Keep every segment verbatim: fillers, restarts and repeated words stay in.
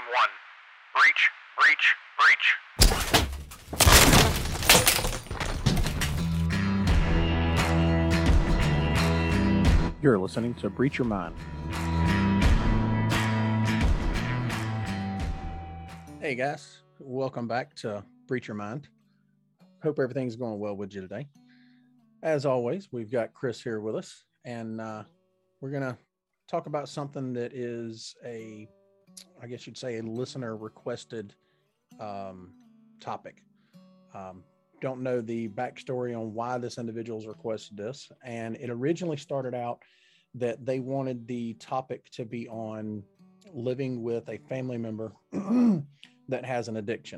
one. Breach, breach, breach. You're listening to Breach Your Mind. Hey guys, welcome back to Breach Your Mind. Hope everything's going well with you today. As always, we've got Chris here with us, and uh, we're going to talk about something that is a, I guess you'd say, a listener requested um, topic. Um, don't know the backstory on why this individual's requested this, and it originally started out that they wanted the topic to be on living with a family member that has an addiction.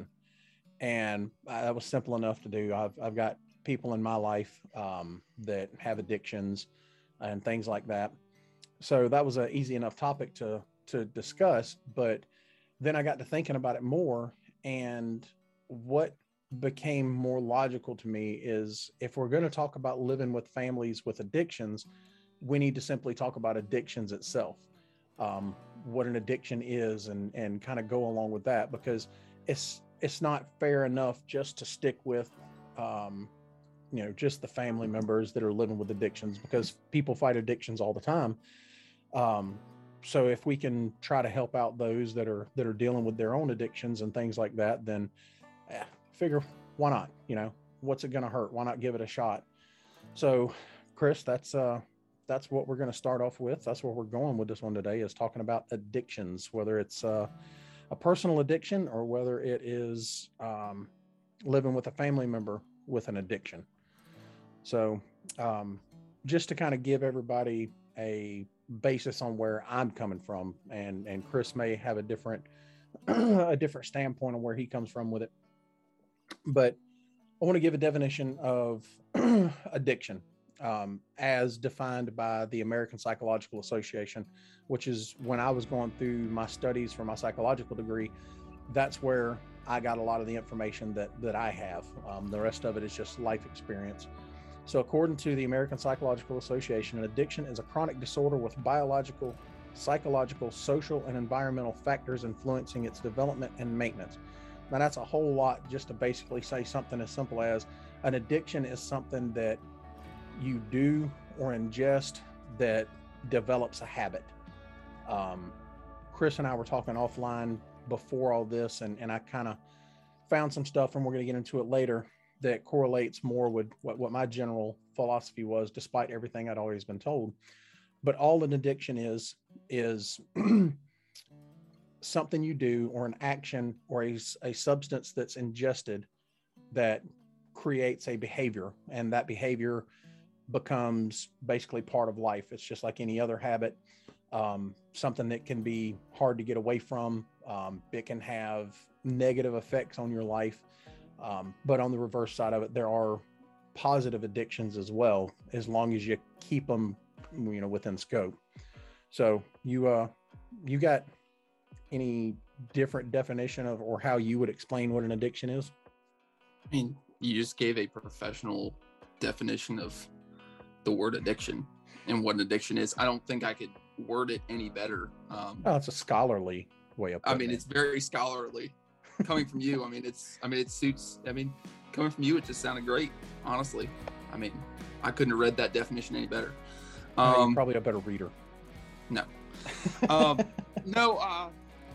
And that was simple enough to do. I've, I've got people in my life um, that have addictions and things like that. So that was an easy enough topic to, to discuss. But then I got to thinking about it more, and what became more logical to me is, if we're going to talk about living with families with addictions, we need to simply talk about addictions itself, um, what an addiction is, and, and kind of go along with that, because it's, it's not fair enough just to stick with, um, you know, just the family members that are living with addictions, because people fight addictions all the time. Um, so if we can try to help out those that are, that are dealing with their own addictions and things like that, then eh, figure, why not? You know, what's it going to hurt? Why not give it a shot? So Chris, that's, uh, that's what we're going to start off with. That's where we're going with this one today, is talking about addictions, whether it's uh, a personal addiction or whether it is um, living with a family member with an addiction. So um, just to kind of give everybody a basis on where I'm coming from, and, and Chris may have a different, a different standpoint on where he comes from with it. But I want to give a definition of addiction. Um, as defined by the American Psychological Association, which is when I was going through my studies for my psychological degree. That's where I got a lot of the information that, that I have. Um, the rest of it is just life experience. So according to the American Psychological Association, an addiction is a chronic disorder with biological, psychological, social, and environmental factors influencing its development and maintenance. Now that's a whole lot just to basically say something as simple as an addiction is something that you do or ingest that develops a habit. Um, Chris and I were talking offline before all this, and, and I kind of found some stuff, and we're going to get into it later, that correlates more with what, what my general philosophy was, despite everything I'd always been told. But all an addiction is, is something you do, or an action, or a, a substance that's ingested that creates a behavior, and that behavior becomes basically part of life. It's just like any other habit, um, something that can be hard to get away from. Um, it can have negative effects on your life. Um, but on the reverse side of it, there are positive addictions as well, as long as you keep them, you know, within scope. So you, uh, you got any different definition of, or how you would explain what an addiction is? I mean, you just gave a professional definition of the word addiction and what an addiction is. I don't think I could word it any better. Um, oh, it's a scholarly way of I putting mean, it. It's very scholarly coming from you. I mean, it's, I mean, it suits, I mean, coming from you, it just sounded great, honestly. I mean, I couldn't have read that definition any better. Um, uh, you're probably a better reader. No. um, no, uh,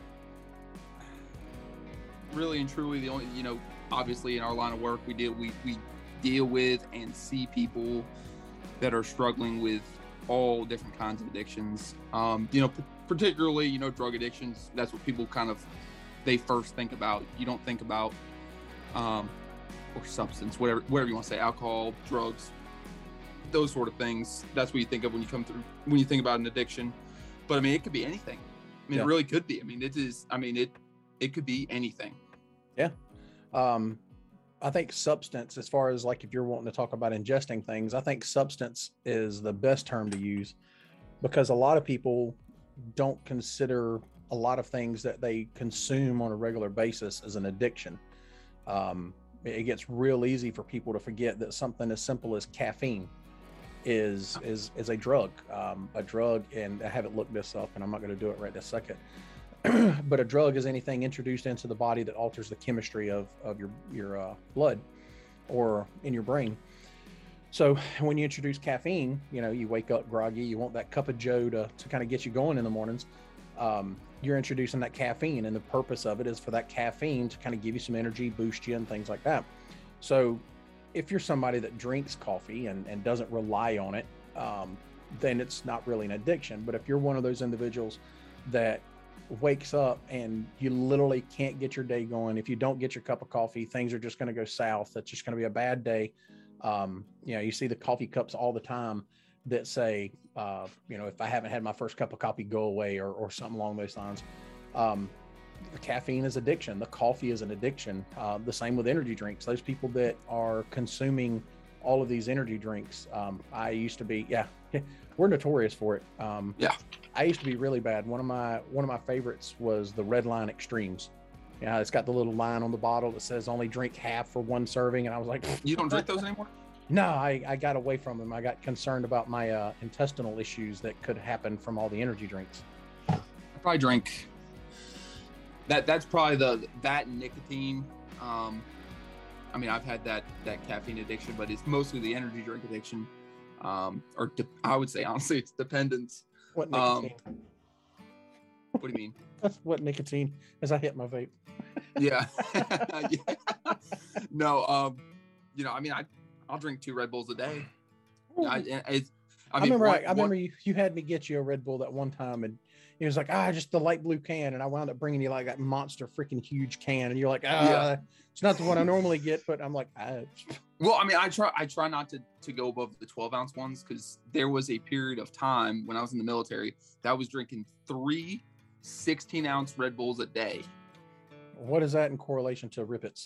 really and truly the only, you know, obviously in our line of work, we deal, we, we deal with and see people that are struggling with all different kinds of addictions. Um, you know, p- particularly, you know, drug addictions. That's what people kind of, they first think about. You don't think about, um, or substance, whatever, whatever you want to say, alcohol, drugs, those sort of things. That's what you think of when you come through, when you think about an addiction. But I mean, it could be anything. I mean, yeah. It really could be. I mean, it is, I mean, it, it could be anything. Yeah. Um, I think substance, as far as like if you're wanting to talk about ingesting things, I think substance is the best term to use, because a lot of people don't consider a lot of things that they consume on a regular basis as an addiction. Um, it gets real easy for people to forget that something as simple as caffeine is is is a drug, um, a drug, and I haven't looked this up, and I'm not going to do it right this second. but a drug is anything introduced into the body that alters the chemistry of, of your, your uh, blood or in your brain. So when you introduce caffeine, you know, you wake up groggy, you want that cup of joe to, to kind of get you going in the mornings. Um, you're introducing that caffeine, and the purpose of it is for that caffeine to kind of give you some energy, boost you, and things like that. So if you're somebody that drinks coffee and, and doesn't rely on it, um, then it's not really an addiction. But if you're one of those individuals that wakes up and you literally can't get your day going, if you don't get your cup of coffee, things are just going to go south. It's just going to be a bad day. Um, you know, you see the coffee cups all the time that say, uh, you know, if I haven't had my first cup of coffee, go away, or, or something along those lines. Um, the caffeine is addiction. The coffee is an addiction. Uh, the same with energy drinks. Those people that are consuming all of these energy drinks. Um, I used to be, yeah, we're notorious for it. Um, Yeah. I used to be really bad. One of my, one of my favorites was the Red Line Extremes. Yeah, it's got the little line on the bottle that says only drink half for one serving. And I was like, You don't drink those anymore? no, I, I got away from them. I got concerned about my uh, intestinal issues that could happen from all the energy drinks. I probably drink that. That's probably the, that and nicotine. Um, I mean, I've had that, that caffeine addiction, but it's mostly the energy drink addiction. Um, or de- I would say, honestly, it's dependence. What Um, nicotine? What do you mean? That's what nicotine, as I hit my vape. Yeah. Yeah. No, um, you know, I mean, I, I'll drink two Red Bulls a day. I, it's, I, I, mean, remember, one, I, I remember one, you, you had me get you a Red Bull that one time, and it was like, ah, just the light blue can, and I wound up bringing you like that monster freaking huge can, and you're like, ah, Yeah. it's not the one I normally get, but I'm like, ah. well, I mean, I try, I try not to, to go above the twelve ounce ones, because there was a period of time when I was in the military that I was drinking three sixteen ounce Red Bulls a day. What is that in correlation to Rippets?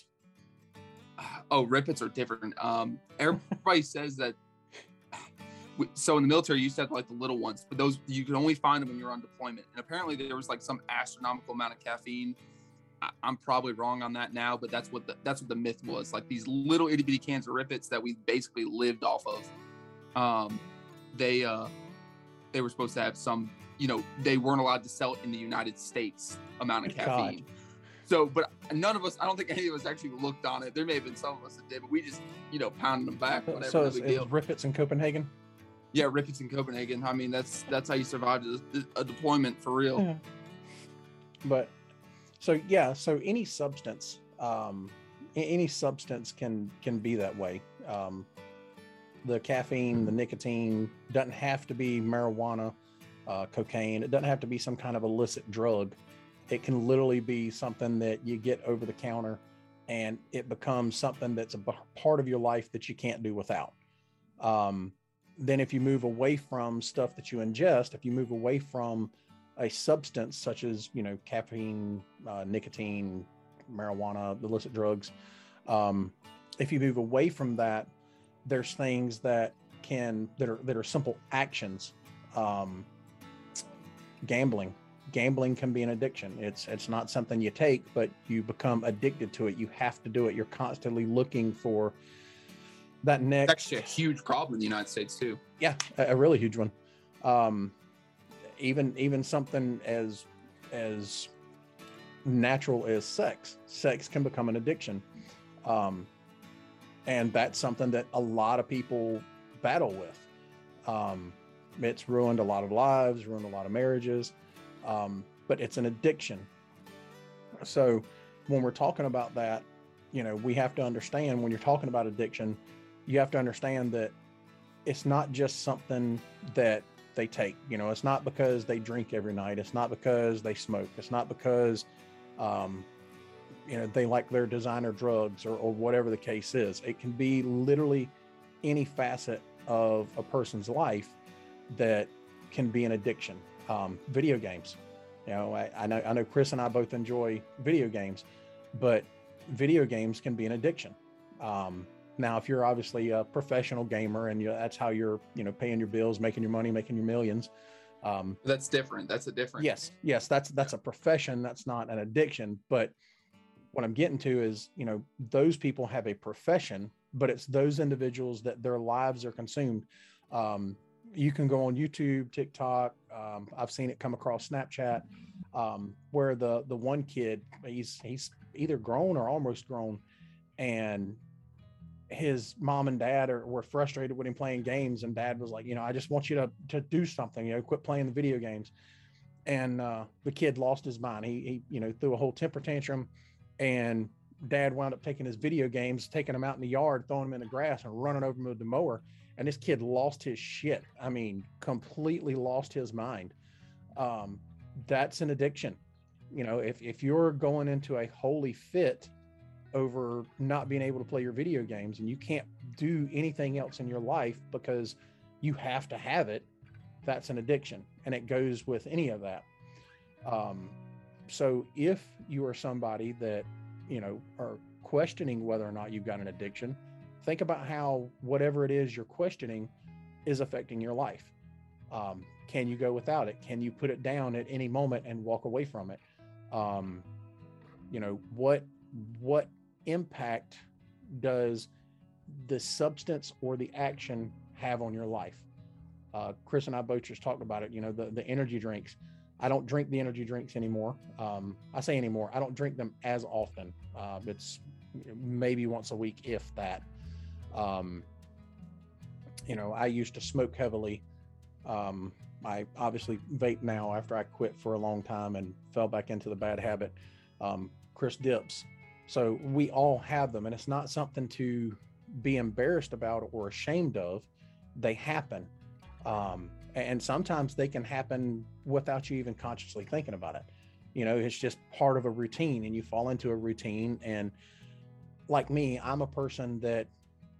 Oh, Rippets are different. Um, everybody says that. So in the military, you used to have like the little ones, but those you could only find them when you're on deployment. And apparently, there was like some astronomical amount of caffeine. I, I'm probably wrong on that now, but that's what the that's what the myth was. Like these little itty bitty cans of Rippets that we basically lived off of. Um, they uh, they were supposed to have some. You know, they weren't allowed to sell it in the United States amount of caffeine. God. So, but none of us, I don't think any of us actually looked on it. There may have been some of us that did, but we just, you know, pounded them back. Whatever. So No it's, big it's deal. Rippets in Copenhagen? Yeah, Rippets in Copenhagen. I mean, that's that's how you survive a, a deployment for real. Yeah. But so yeah, so any substance, um, a- any substance can can be that way. Um, the caffeine, the nicotine doesn't have to be marijuana, uh, cocaine. It doesn't have to be some kind of illicit drug. It can literally be something that you get over the counter, and it becomes something that's a b- part of your life that you can't do without. Um, then if you move away from stuff that you ingest, if you move away from a substance such as, you know, caffeine, uh, nicotine, marijuana, illicit drugs, um, if you move away from that, there's things that can, that are, that are simple actions. Um, gambling, gambling can be an addiction. It's, it's not something you take, but you become addicted to it. You have to do it. You're constantly looking for that It's next. actually a huge problem in the United States too. Yeah, a, a really huge one. Um, even even something as as natural as sex, sex can become an addiction, um, and that's something that a lot of people battle with. Um, it's ruined a lot of lives, ruined a lot of marriages, um, but it's an addiction. So when we're talking about that, you know, we have to understand when you're talking about addiction, you have to understand that it's not just something that they take. You know, it's not because they drink every night. It's not because they smoke. It's not because, um, you know, they like their designer drugs or, or whatever the case is. It can be literally any facet of a person's life that can be an addiction. Um, video games. You know, I, I know I know Chris and I both enjoy video games, but video games can be an addiction. Um, Now, if you're obviously a professional gamer and you, that's how you're, you know, paying your bills, making your money, making your millions. Um, That's different. That's a different. yes, yes, that's that's a profession. That's not an addiction. But what I'm getting to is, you know, those people have a profession, but it's those individuals that their lives are consumed. Um, you can go on YouTube, TikTok, Um, I've seen it come across Snapchat, um, where the the one kid, he's he's either grown or almost grown, and his mom and dad are, were frustrated with him playing games, and dad was like, you know, I just want you to to do something, you know, quit playing the video games. And uh, the kid lost his mind. He, he, you know, threw a whole temper tantrum, and dad wound up taking his video games, taking them out in the yard, throwing them in the grass, and running over them with the mower. And this kid lost his shit. I mean, completely lost his mind. Um, that's an addiction. You know, if if you're going into a holy fit over not being able to play your video games, and you can't do anything else in your life because you have to have it, that's an addiction, and it goes with any of that. Um, so if you are somebody that, you know, are questioning whether or not you've got an addiction, think about how whatever it is you're questioning is affecting your life. Um, can you go without it? Can you put it down at any moment and walk away from it? Um, you know, what what impact does the substance or the action have on your life? Uh, Chris and I both just talked about it. You know, the, the energy drinks. I don't drink the energy drinks anymore. Um, I say anymore. I don't drink them as often. Uh, it's maybe once a week, if that. Um, you know, I used to smoke heavily. Um, I obviously vape now after I quit for a long time and fell back into the bad habit. Um, Chris dips. So we all have them, and it's not something to be embarrassed about or ashamed of. They happen. Um, and sometimes they can happen without you even consciously thinking about it. You know, it's just part of a routine, and you fall into a routine. And like me, I'm a person that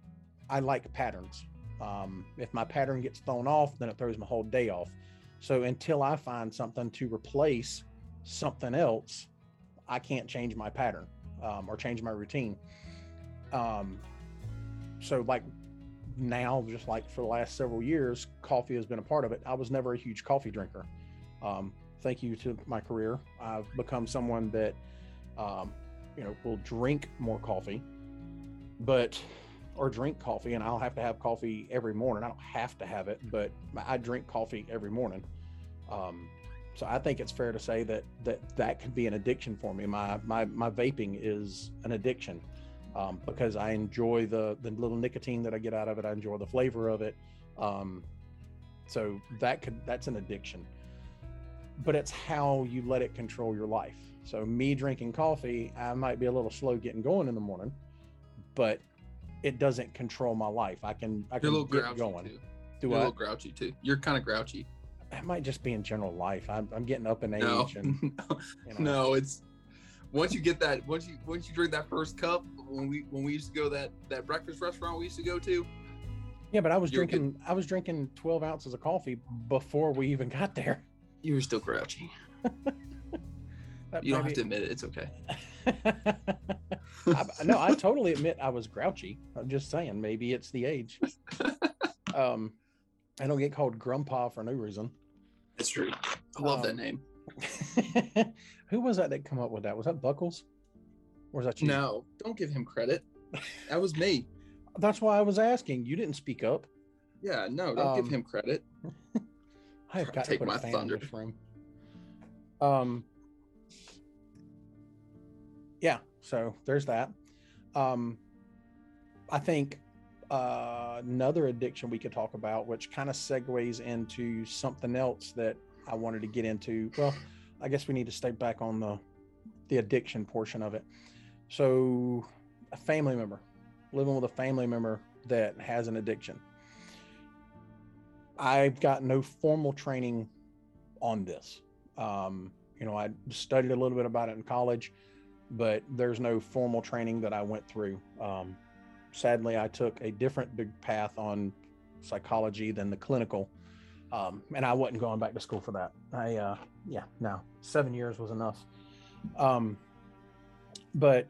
I like patterns. Um, if my pattern gets thrown off, then it throws my whole day off. So until I find something to replace something else, I can't change my pattern, um, or change my routine. Um, so like now, just like for the last several years, coffee has been a part of it. I was never a huge coffee drinker. Um, thank you to my career, I've become someone that, um, you know, will drink more coffee, but, or drink coffee, and I'll have to have coffee every morning. I don't have to have it, but I drink coffee every morning. Um, so I think it's fair to say that that that could be an addiction for me. My my my vaping is an addiction, um, because I enjoy the the little nicotine that I get out of it. I enjoy the flavor of it. Um, so that could that's an addiction. But it's how you let it control your life. So me drinking coffee, I might be a little slow getting going in the morning, but it doesn't control my life. I can I can You're a little get grouchy going. too. Do You're I? a little grouchy too. You're kind of grouchy. It might just be in general life. I'm, I'm getting up in age, No, and no, you know. no, it's once you get that, once you once you drink that first cup, when we when we used to go to that that breakfast restaurant we used to go to. Yeah, but I was You're drinking I was drinking twelve ounces of coffee before we even got there. You were still grouchy. That You don't maybe- have to admit it. It's okay. I, no, I totally admit I was grouchy. I'm just saying, maybe it's the age. Um, I don't get called grandpa for no reason. It's true. I love that Um, name. Who was that that come up with that? Was that Buckles? Or was that you? No, don't give him credit. That was me. That's why I was asking. You didn't speak up. Yeah, no, don't Um, give him credit. I have got to Take put a my fan thunder. in this room. Um. Yeah, so there's that. Um, I think uh, another addiction we could talk about, which kind of segues into something else that I wanted to get into. Well, I guess we need to stay back on the the addiction portion of it. So, a family member, living with a family member that has an addiction. I've got no formal training on this. Um, you know, I studied a little bit about it in college, but there's no formal training that I went through. Um, sadly, I took a different big path on psychology than the clinical. Um, and I wasn't going back to school for that. I, uh, yeah, no, seven years was enough. Um, but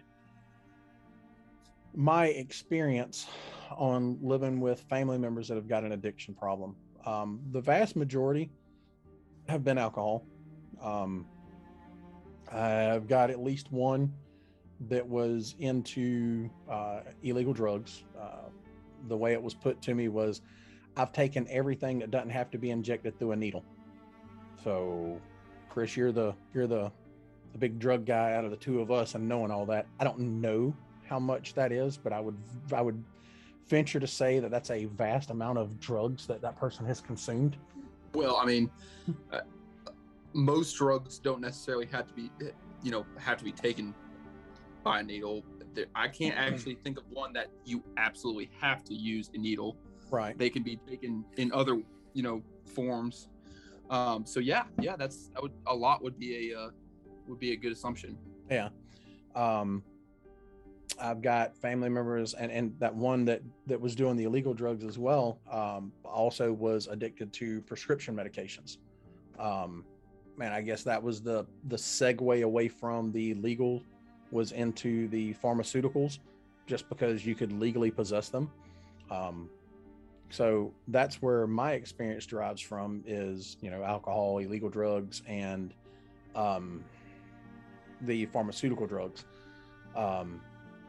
my experience on living with family members that have got an addiction problem, um, the vast majority have been alcohol. Um, I've got at least one that was into uh, illegal drugs. Uh, the way it was put to me was, I've taken everything that doesn't have to be injected through a needle. So, Chris, you're the you're the the big drug guy out of the two of us, and knowing all that, I don't know how much that is, but I would I would venture to say that that's a vast amount of drugs that that person has consumed. Well, I mean, uh, most drugs don't necessarily have to be, you know, have to be taken by a needle. There, I can't actually think of one that you absolutely have to use a needle. Right. They can be taken in other, you know, forms. Um, so yeah, yeah, that's that would a lot would be a uh, would be a good assumption. Yeah. Um, I've got family members, and, and that one that, that was doing the illegal drugs as well, um, also was addicted to prescription medications. Um, man, I guess that was the, the segue away from the legal was into the pharmaceuticals, just because you could legally possess them. Um, so that's where my experience derives from is, you know, alcohol, illegal drugs, and um, the pharmaceutical drugs. Um,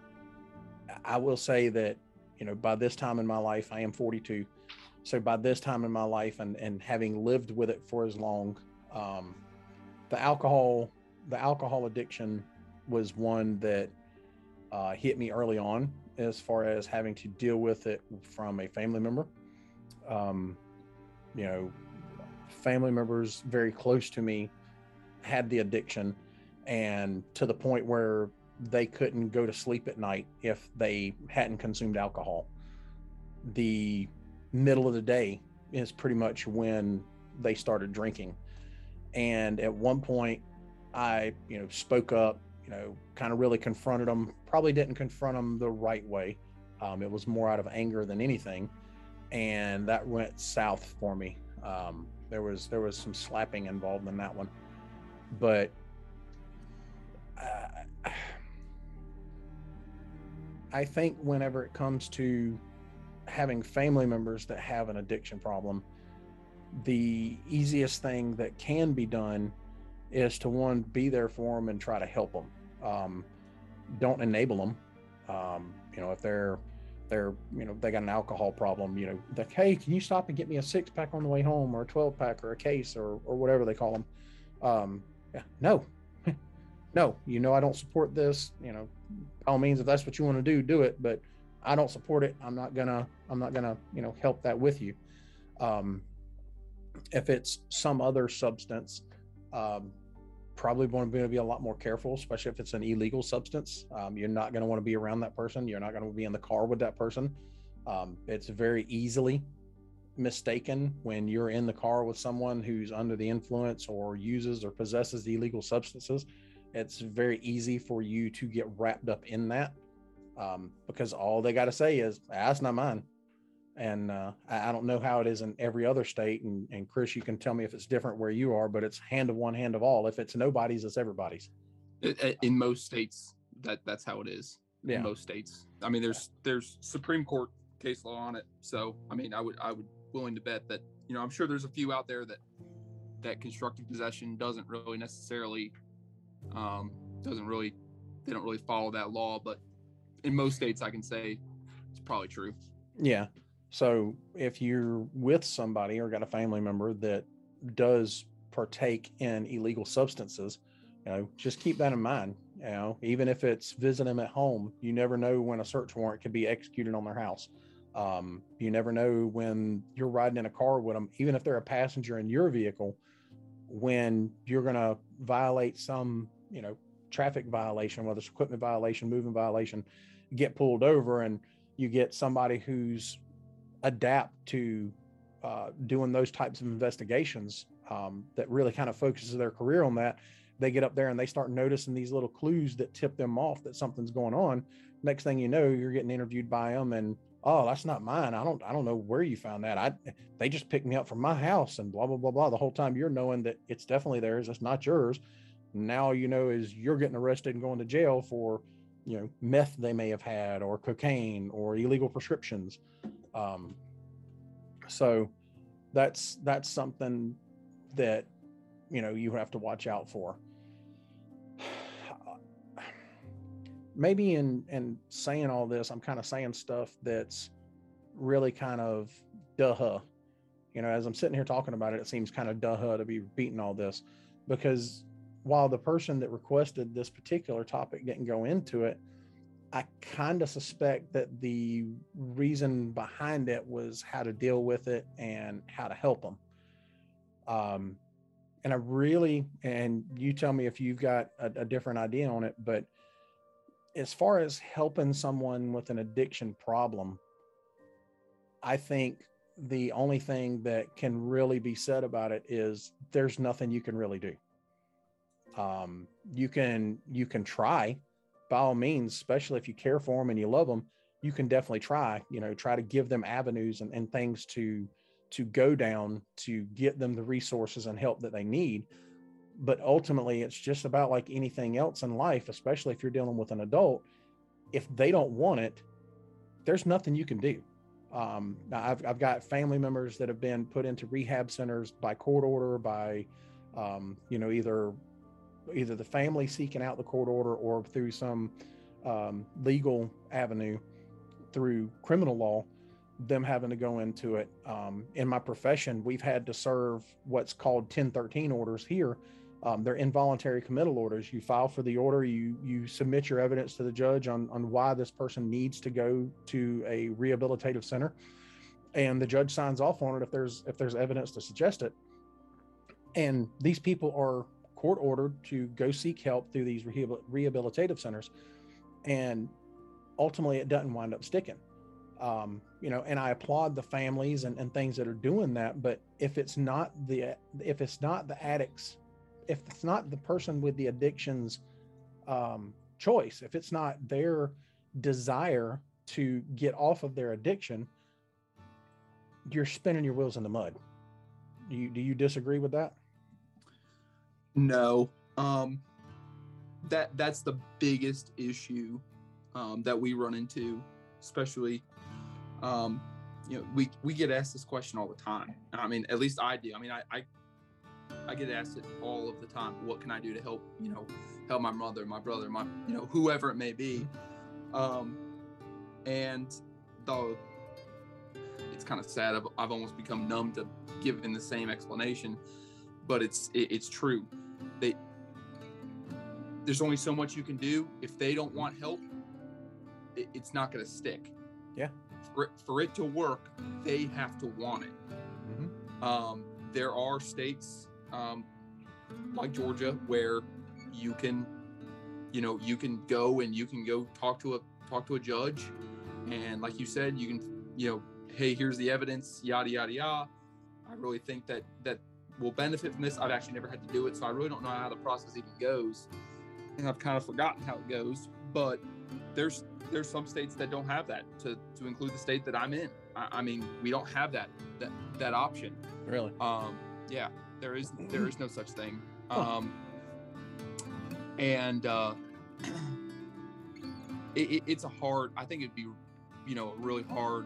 I will say that, you know, by this time in my life, I am forty-two. So by this time in my life, and, and having lived with it for as long, um, the alcohol, the alcohol addiction was one that uh, hit me early on, as far as having to deal with it from a family member. Um, you know, family members very close to me had the addiction, and to the point where they couldn't go to sleep at night if they hadn't consumed alcohol. The middle of the day is pretty much when they started drinking. And at one point I, you know, spoke up, you know, kind of really confronted them, probably didn't confront them the right way. Um, it was more out of anger than anything. And that went south for me. Um, there was, there was some slapping involved in that one, but uh, I think whenever it comes to having family members that have an addiction problem, the easiest thing that can be done is to, one, be there for them and try to help them. Um, don't enable them. Um, you know, if they're, they're, you know, they got an alcohol problem, you know, like, hey, can you stop and get me a six pack on the way home, or a twelve pack, or a case, or, or whatever they call them. Um, yeah, no, no, you know, I don't support this, you know, by all means, if that's what you want to do, do it, but I don't support it. I'm not gonna, I'm not gonna, you know, help that with you. Um, if it's some other substance, um, probably want to be a lot more careful, especially if it's an illegal substance. Um, you're not going to want to be around that person. You're not going to be in the car with that person. Um, it's very easily mistaken when you're in the car with someone who's under the influence or uses or possesses illegal substances. It's very easy for you to get wrapped up in that, um, because all they got to say is, ah, that's not mine. And uh, I, I don't know how it is in every other state. And, and Chris, you can tell me if it's different where you are, but it's hand of one, hand of all. If it's nobody's, it's everybody's. In most states, that that's how it is. In Yeah. most states. I mean, there's there's Supreme Court case law on it. So, I mean, I would I would willing to bet that, you know, I'm sure there's a few out there that that constructive possession doesn't really necessarily um, doesn't really they don't really follow that law. But in most states, I can say it's probably true. Yeah. So if you're with somebody or got a family member that does partake in illegal substances, you know, just keep that in mind. You know, even if it's visiting them at home, you never know when a search warrant could be executed on their house. Um, you never know when you're riding in a car with them, even if they're a passenger in your vehicle, when you're going to violate some, you know, traffic violation, whether it's equipment violation, moving violation, get pulled over, and you get somebody who's adapt to uh, doing those types of investigations, um, that really kind of focuses their career on that. They get up there and they start noticing these little clues that tip them off that something's going on. Next thing you know, you're getting interviewed by them, and, oh, that's not mine. I don't, I don't know where you found that. I, they just picked me up from my house, and blah, blah, blah, blah. The whole time you're knowing that it's definitely theirs. It's not yours. Now, you know, is you're getting arrested and going to jail for, you know, meth they may have had, or cocaine, or illegal prescriptions. Um, so that's, that's something that, you know, you have to watch out for. Maybe in, in saying all this, I'm kind of saying stuff that's really kind of duh, You know, as I'm sitting here talking about it, it seems kind of duh to be repeating all this, because while the person that requested this particular topic didn't go into it, I kind of suspect that the reason behind it was how to deal with it and how to help them. Um, and I really, and you tell me if you've got a, a different idea on it, but as far as helping someone with an addiction problem, I think the only thing that can really be said about it is there's nothing you can really do. Um, you can, you can try by all means, especially if you care for them and you love them, you can definitely try, you know, try to give them avenues and, and things to, to go down to get them the resources and help that they need. But ultimately it's just about like anything else in life, especially if you're dealing with an adult. If they don't want it, there's nothing you can do. Um, now I've, I've got family members that have been put into rehab centers by court order, by, um, you know, either, either the family seeking out the court order or through some, um, legal avenue through criminal law, them having to go into it. Um, in my profession, we've had to serve what's called ten thirteen orders here. Um, they're involuntary committal orders. You file for the order, you you submit your evidence to the judge on, on why this person needs to go to a rehabilitative center, and the judge signs off on it if there's if there's evidence to suggest it. And these people are court ordered to go seek help through these rehabil- rehabilitative centers, and ultimately it doesn't wind up sticking. Um, you know, and I applaud the families and, and things that are doing that. But if it's not the, if it's not the addicts, if it's not the person with the addictions, um, choice, if it's not their desire to get off of their addiction, you're spinning your wheels in the mud. Do you, do you disagree with that? No. Um, that that's the biggest issue, um, that we run into, especially, um, you know, we, we get asked this question all the time. I mean, at least I do. I mean, I, I, I get asked it all of the time. What can I do to help, you know, help my mother, my brother, my, you know, whoever it may be. Um, and though it's kind of sad, I've, I've almost become numb to giving the same explanation, but it's, it, it's true. They, there's only so much you can do. If they don't want help, it, it's not going to stick. Yeah. For it, for it to work, they have to want it. Mm-hmm. Um, there are states, um, like Georgia, where you can, you know, you can go and you can go talk to a, talk to a judge. And like you said, you can, you know, hey, here's the evidence, yada, yada, yada. I really think that, that will benefit from this. I've actually never had to do it, so I really don't know how the process even goes. And I've kind of forgotten how it goes, but there's, there's some states that don't have that, to, to include the state that I'm in. I, I mean, we don't have that, that, that option. Really? Um, yeah, there is, there is no such thing. Um, and, uh, it, it, it's a hard, I think it'd be, you know, really hard.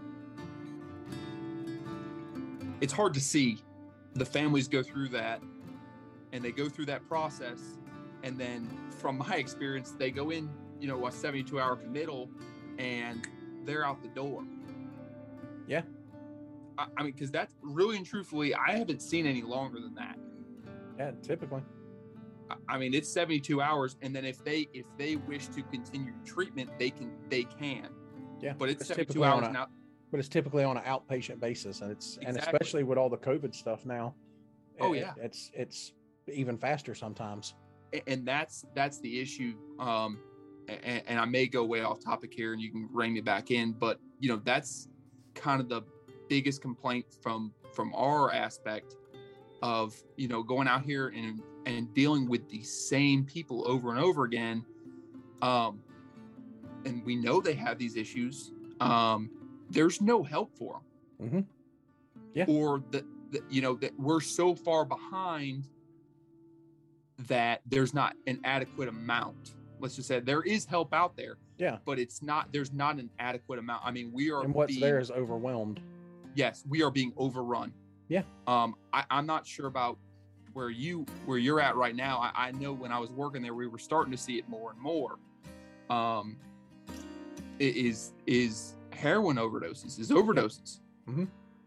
It's hard to see the families go through that, and they go through that process. And then from my experience, they go in, you know, a seventy-two hour committal, and they're out the door. Yeah. I, I mean, cause that's really and truthfully, I haven't seen any longer than that. Yeah, typically. I, I mean, it's seventy-two hours. And then if they, if they wish to continue treatment, they can, they can. Yeah. But it's, it's seventy-two hours a, now. But it's typically on an outpatient basis, and it's, Exactly. and especially with all the COVID stuff now. Oh it, yeah. It's, it's even faster sometimes. And that's, that's the issue. Um, and, and I may go way off topic here, and you can rein me back in, but you know, that's kind of the biggest complaint from, from our aspect of, you know, going out here and, and dealing with the same people over and over again. Um, and we know they have these issues. Um, there's no help for them. Mm-hmm. Yeah. Or that, you know, that we're so far behind that there's not an adequate amount. Let's just say there is help out there. Yeah. But it's not, there's not an adequate amount. I mean, we are, and what's being, there is overwhelmed. Yes, we are being overrun. Yeah. Um, I, I'm not sure about where you, where you're at right now. I, I know when I was working there, we were starting to see it more and more. Um, it is, is heroin overdoses, is overdoses. Mm-hmm.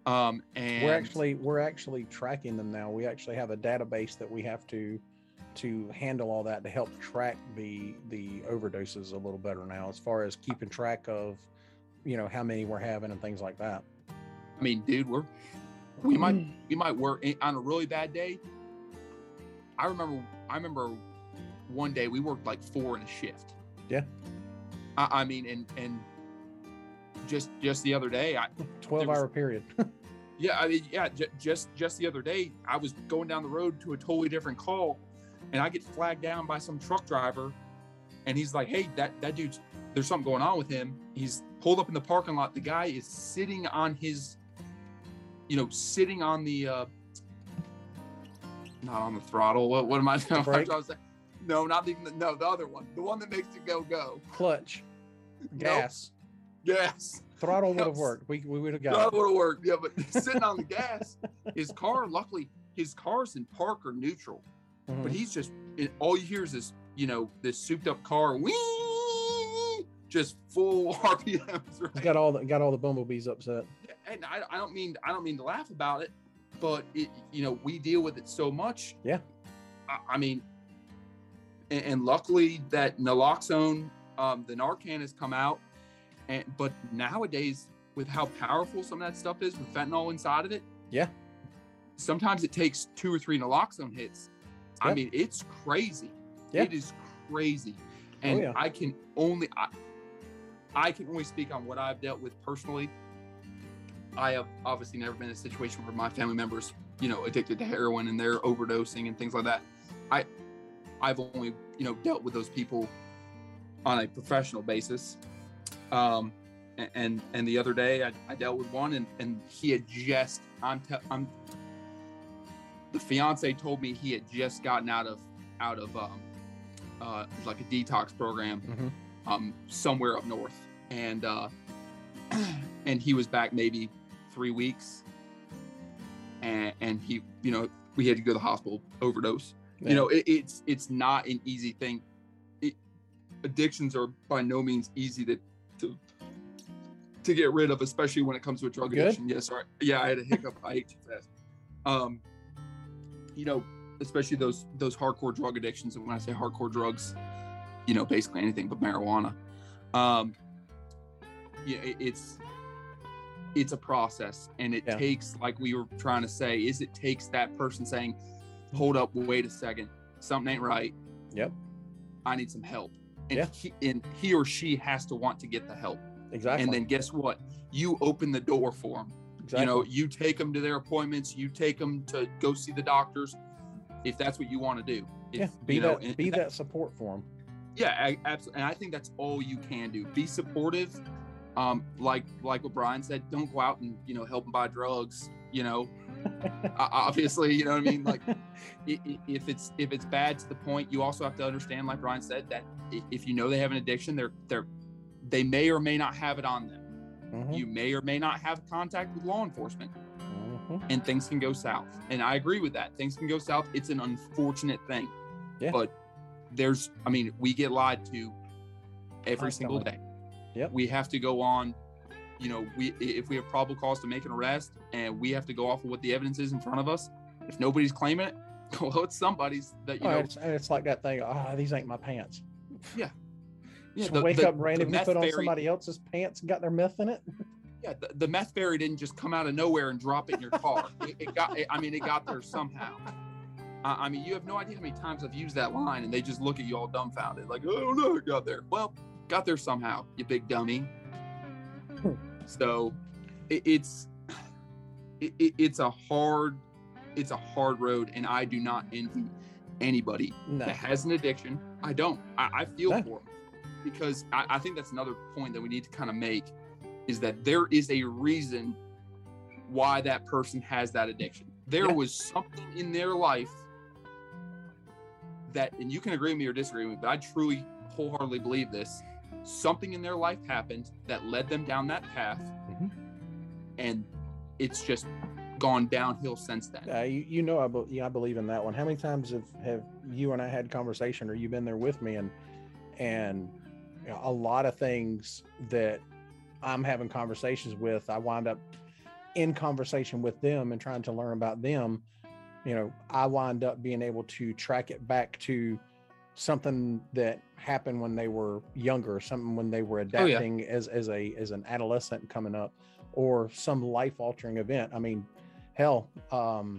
Um, and we're actually we're actually tracking them now. We actually have a database that we have to to handle all that to help track the the overdoses a little better now, as far as keeping track of, you know, how many we're having and things like that. I mean, dude, we're we might we might work on a really bad day. I remember I remember one day we worked like four in a shift. Yeah. I, I mean, and and just just the other day, I twelve was, hour period. yeah, I mean, yeah, j- just just the other day, I was going down the road to a totally different call, and I get flagged down by some truck driver, and he's like, "Hey, that that dude's there's something going on with him. He's pulled up in the parking lot. The guy is sitting on his, you know, sitting on the, uh, not on the throttle. What what am I trying to say? No, not even the, no, the other one, the one that makes it go go. Clutch, gas, nope. Gas, throttle would have worked. We we would have got. Throttle would have worked. Yeah, but sitting on the gas, his car. Luckily, his car's in park or neutral, Mm-hmm. but he's just it, all you hear is this, you know, this souped up car, wee, just full R P Ms. Right? He's got all the got all the bumblebees upset. And I, I don't mean I don't mean to laugh about it, but it, you know, we deal with it so much. Yeah. I, I mean, and, and luckily that naloxone, um, the Narcan has come out, and but nowadays with how powerful some of that stuff is with fentanyl inside of it. Yeah. Sometimes it takes two or three naloxone hits. Yeah. I mean, it's crazy. Yeah. It is crazy, and Oh, yeah. I can only I, I can only speak on what I've dealt with personally. I have obviously never been in a situation where my family members, you know, addicted to heroin and they're overdosing and things like that. I, I've only, you know, dealt with those people on a professional basis. Um, and, and, and the other day I, I dealt with one and, and he had just, I'm, te- I'm, the fiance told me he had just gotten out of, out of, um, uh, like a detox program, Mm-hmm. um, somewhere up north. And, uh, and he was back maybe three weeks and, and he, you know, we had to go to the hospital, overdose. Yeah. You know, it, it's, it's not an easy thing. It, addictions are by no means easy to, to, to get rid of, especially when it comes to a drug Good? addiction. Yes. Yeah, yeah. I had a hiccup. I ate too fast. Um, you know, especially those, those hardcore drug addictions. And when I say hardcore drugs, you know, basically anything but marijuana. Um, yeah, it, it's, it's a process, and it Yeah. takes, like we were trying to say, is it takes that person saying, hold up, wait a second, something ain't right. Yep. I need some help. And, Yeah. he, and he or she has to want to get the help. Exactly. And then guess what? You open the door for them. exactly. You know, you take them to their appointments, you take them to go see the doctors, if that's what you want to do. If, yeah. Be you know, that and be that- that support for them. Yeah, I, absolutely. And I think that's all you can do. Be supportive. Um, like like what Brian said, don't go out and, you know, help them buy drugs. You know, uh, obviously, you know what I mean. Like, i- i- if it's if it's bad to the point, you also have to understand, like Brian said, that i- if you know they have an addiction, they're they're they may or may not have it on them. Mm-hmm. You may or may not have contact with law enforcement, Mm-hmm. and things can go south. And I agree with that. Things can go south. It's an unfortunate thing. Yeah. But there's, I mean, we get lied to every single Constantly. day. Yep. We have to go on, you know, we if we have probable cause to make an arrest and we have to go off of what the evidence is in front of us. If nobody's claiming it, well, it's somebody's that, you Oh, know, it's, and it's like that thing. Ah, these ain't my pants. yeah. Yeah, Just the- wake the- up the randomly, meth put on fairy- somebody else's pants and got their meth in it. Yeah, the, the meth fairy didn't just come out of nowhere and drop it in your car. it, it got, it, I mean, it got there somehow. I, I mean, you have no idea how many times I've used that line and they just look at you all dumbfounded, like, oh no, it got there. Well, got there somehow, you big dummy. So it, it's it, it, it's a hard it's a hard road, and I do not envy anybody No. that has an addiction. I don't. I, I feel No. for them, because I, I think that's another point that we need to kind of make, is that there is a reason why that person has that addiction. There Yeah. was something in their life that, and you can agree with me or disagree with me, but I truly wholeheartedly believe this. Something in their life happened that led them down that path, Mhm. and it's just gone downhill since then. Uh, you, you know, I, be, yeah, I believe in that one. How many times have, have you and I had conversation, or you been there with me, and and you know, a lot of things that I'm having conversations with, I wind up in conversation with them and trying to learn about them, you know, I wind up being able to track it back to something that happened when they were younger, something when they were adapting oh, yeah. as as a as an adolescent coming up, or some life altering event. I mean, hell, um,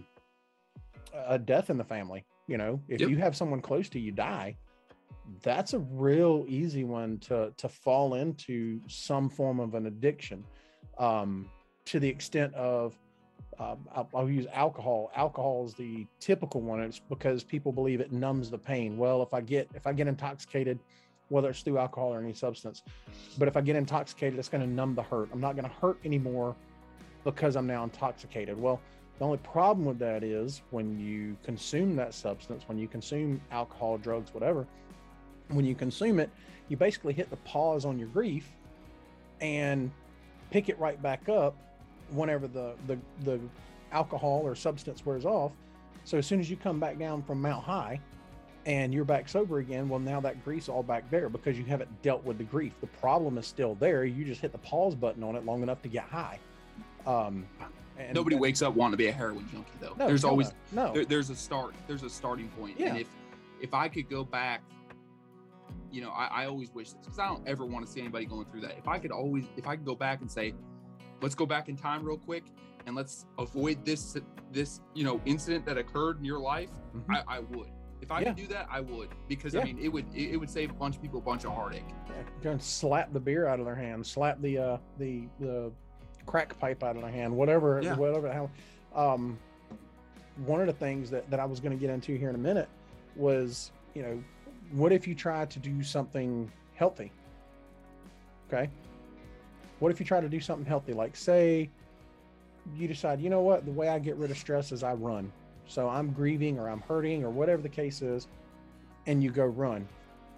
a death in the family. You know, if yep. you have someone close to you die, that's a real easy one to to fall into some form of an addiction, um, to the extent of. Uh, I'll, I'll use alcohol. Alcohol is the typical one. It's because people believe it numbs the pain. Well, if I get if I get intoxicated, whether it's through alcohol or any substance, but if I get intoxicated, it's going to numb the hurt. I'm not going to hurt anymore because I'm now intoxicated. Well, the only problem with that is when you consume that substance, when you consume alcohol, drugs, whatever, when you consume it, you basically hit the pause on your grief and pick it right back up whenever the, the the alcohol or substance wears off. So as soon as you come back down from Mount High and you're back sober again, well, now that grief's all back there because you haven't dealt with the grief. The problem is still there. You just hit the pause button on it long enough to get high. Um, and Nobody wakes up wanting to be a heroin junkie, though. No, there's no, always no. There, there's a start. There's a starting point. Yeah. And if if I could go back, you know, I, I always wish this because I don't ever want to see anybody going through that. If I could always, if I could go back and say, let's go back in time real quick and let's avoid this, this, you know, incident that occurred in your life. Mm-hmm. I, I would, if I yeah. could do that, I would, because yeah. I mean, it would, it, it would save a bunch of people a bunch of heartache. Yeah. Go and slap the beer out of their hand, slap the, uh, the, the crack pipe out of their hand, whatever, yeah. whatever. How, um, one of the things that, that I was going to get into here in a minute was, you know, what if you try to do something healthy? Okay. What if you try to do something healthy? Like say you decide, you know what, the way I get rid of stress is I run. So I'm grieving or I'm hurting or whatever the case is, and you go run.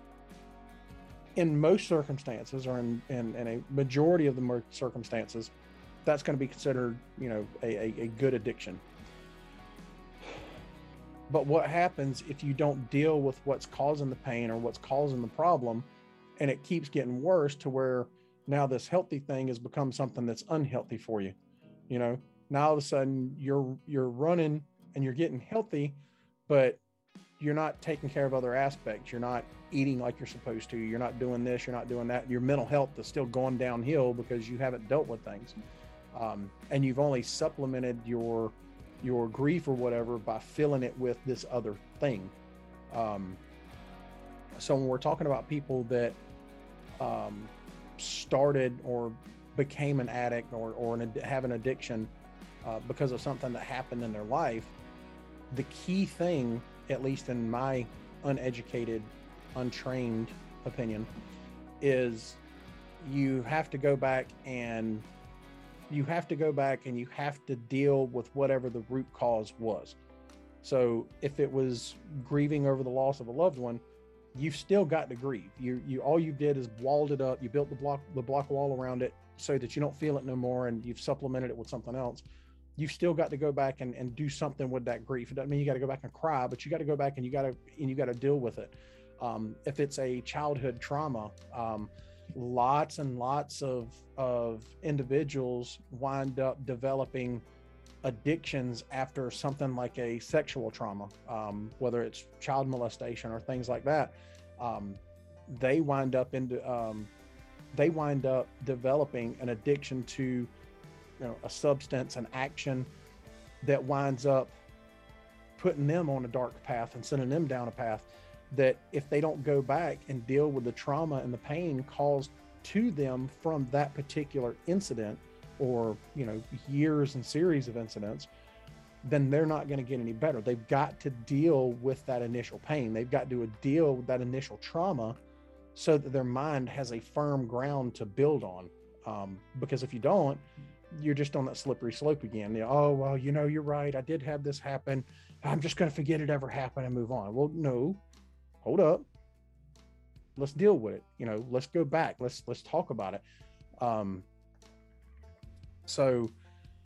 In most circumstances, or in, in, in a majority of the circumstances, that's going to be considered, you know, a, a, a good addiction. But what happens if you don't deal with what's causing the pain or what's causing the problem, and it keeps getting worse to where now this healthy thing has become something that's unhealthy for you? You know, now all of a sudden you're you're running and you're getting healthy, but you're not taking care of other aspects. You're not eating like you're supposed to. You're not doing this. You're not doing that. Your mental health is still going downhill because you haven't dealt with things, um, and you've only supplemented your your grief or whatever by filling it with this other thing. Um, so when we're talking about people that um, started or became an addict or, or an, have an addiction uh, because of something that happened in their life, the key thing, at least in my uneducated, untrained opinion, is you have to go back and you have to go back and you have to deal with whatever the root cause was. So if it was grieving over the loss of a loved one, you've still got to grieve. You, you, all you did is walled it up. You built the block, the block wall around it so that you don't feel it no more. And you've supplemented it with something else. You've still got to go back and, and do something with that grief. It doesn't mean you got to go back and cry, but you got to go back and you got to, and you got to deal with it. Um, if it's a childhood trauma, um, lots and lots of, of individuals wind up developing addictions after something like a sexual trauma, um, whether it's child molestation or things like that. Um, they wind up into, um, they wind up developing an addiction to, you know, a substance, an action that winds up putting them on a dark path and sending them down a path that if they don't go back and deal with the trauma and the pain caused to them from that particular incident, or, you know, years and series of incidents, then they're not going to get any better. They've got to deal with that initial pain. They've got to deal with that initial trauma so that their mind has a firm ground to build on. Um, because if you don't, you're just on that slippery slope again. You know, oh, well, you know, you're right. I did have this happen. I'm just going to forget it ever happened and move on. Well, no, hold up. Let's deal with it. You know, let's go back. Let's, let's talk about it. Um, So,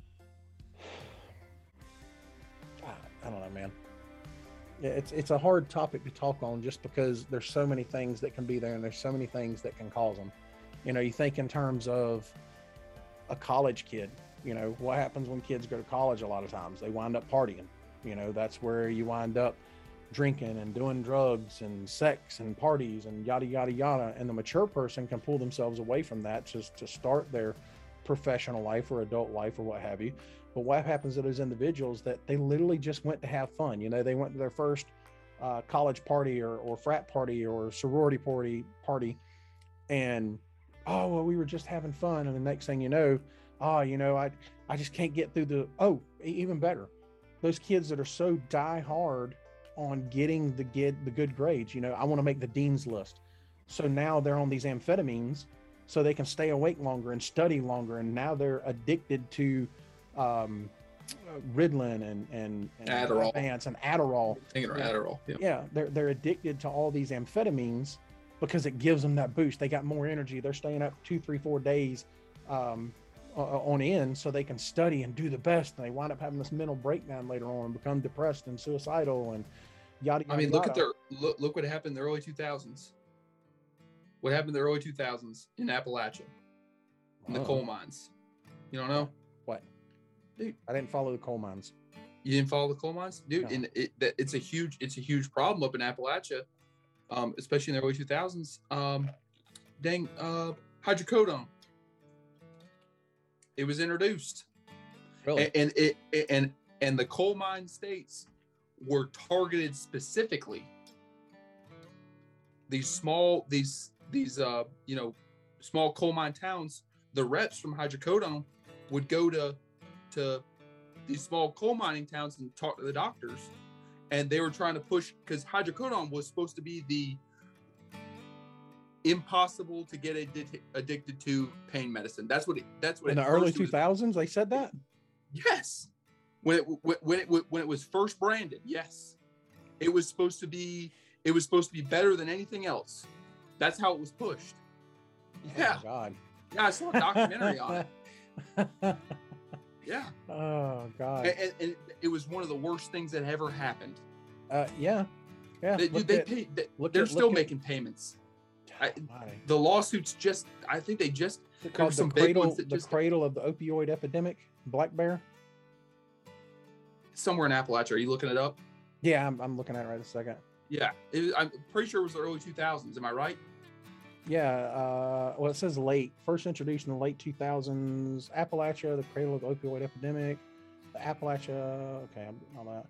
I don't know, man. Yeah, it's it's a hard topic to talk on just because there's so many things that can be there and there's so many things that can cause them. You know, you think in terms of a college kid, You know, what happens when kids go to college? A lot of times they wind up partying. You know, that's where you wind up drinking and doing drugs and sex and parties and yada, yada, yada. And the mature person can pull themselves away from that just to start their professional life or adult life or what have you. But what happens to those individuals that they literally just went to have fun? You know, they went to their first uh, college party or, or frat party or sorority party party and, oh, well, we were just having fun. And the next thing you know, oh, you know, I, I just can't get through the, oh, even better. Those kids that are so die hard on getting the good, the good grades, you know, I want to make the dean's list. So now they're on these amphetamines so they can stay awake longer and study longer. And now they're addicted to um, Ritalin and, and, and Adderall Advance and Adderall. Taking our yeah. Adderall. Yeah. yeah, they're, they're addicted to all these amphetamines because it gives them that boost. They got more energy. They're staying up two, three, four days um, on end so they can study and do the best. And they wind up having this mental breakdown later on and become depressed and suicidal and yada, yada, I mean, look yada. at their look. Look what happened in the early two thousands. What happened in the early two thousands in Appalachia, in the Oh. coal mines? You don't know? What? Dude. I didn't follow the coal mines. You didn't follow the coal mines, dude. No. And it, that it's a huge, it's a huge problem up in Appalachia, um, especially in the early two thousands. Um, dang, uh, hydrocodone. It was introduced, Really? and, and it and and the coal mine states were targeted specifically. These small, these these uh, you know, small coal mine towns. The reps from hydrocodone would go to to these small coal mining towns and talk to the doctors, and they were trying to push because hydrocodone was supposed to be the impossible to get addi- addicted to pain medicine. That's what it, that's what In it the early first was- two thousands, they said that? Yes, when it when when it when it was first branded, yes, it was supposed to be it was supposed to be better than anything else. That's how it was pushed. Yeah, Oh, God. yeah, I saw a documentary on it. Yeah, Oh, God. and, and, and it was one of the worst things that ever happened. Uh, yeah. Yeah. They, look they at- pay, they, look they're at- still look at- making payments. I- God. The lawsuits just, I think they just Is it there were called some the big cradle, ones that the just- cradle of the opioid epidemic, Black Bear? somewhere in Appalachia. Are you looking it up? Yeah, I'm, I'm looking at it right a second. Yeah, it, I'm pretty sure it was the early two thousands. Am I right? Yeah, uh, well, it says late. First introduced in the late two thousands. Appalachia, the cradle of the opioid epidemic. The Appalachia, okay, all that.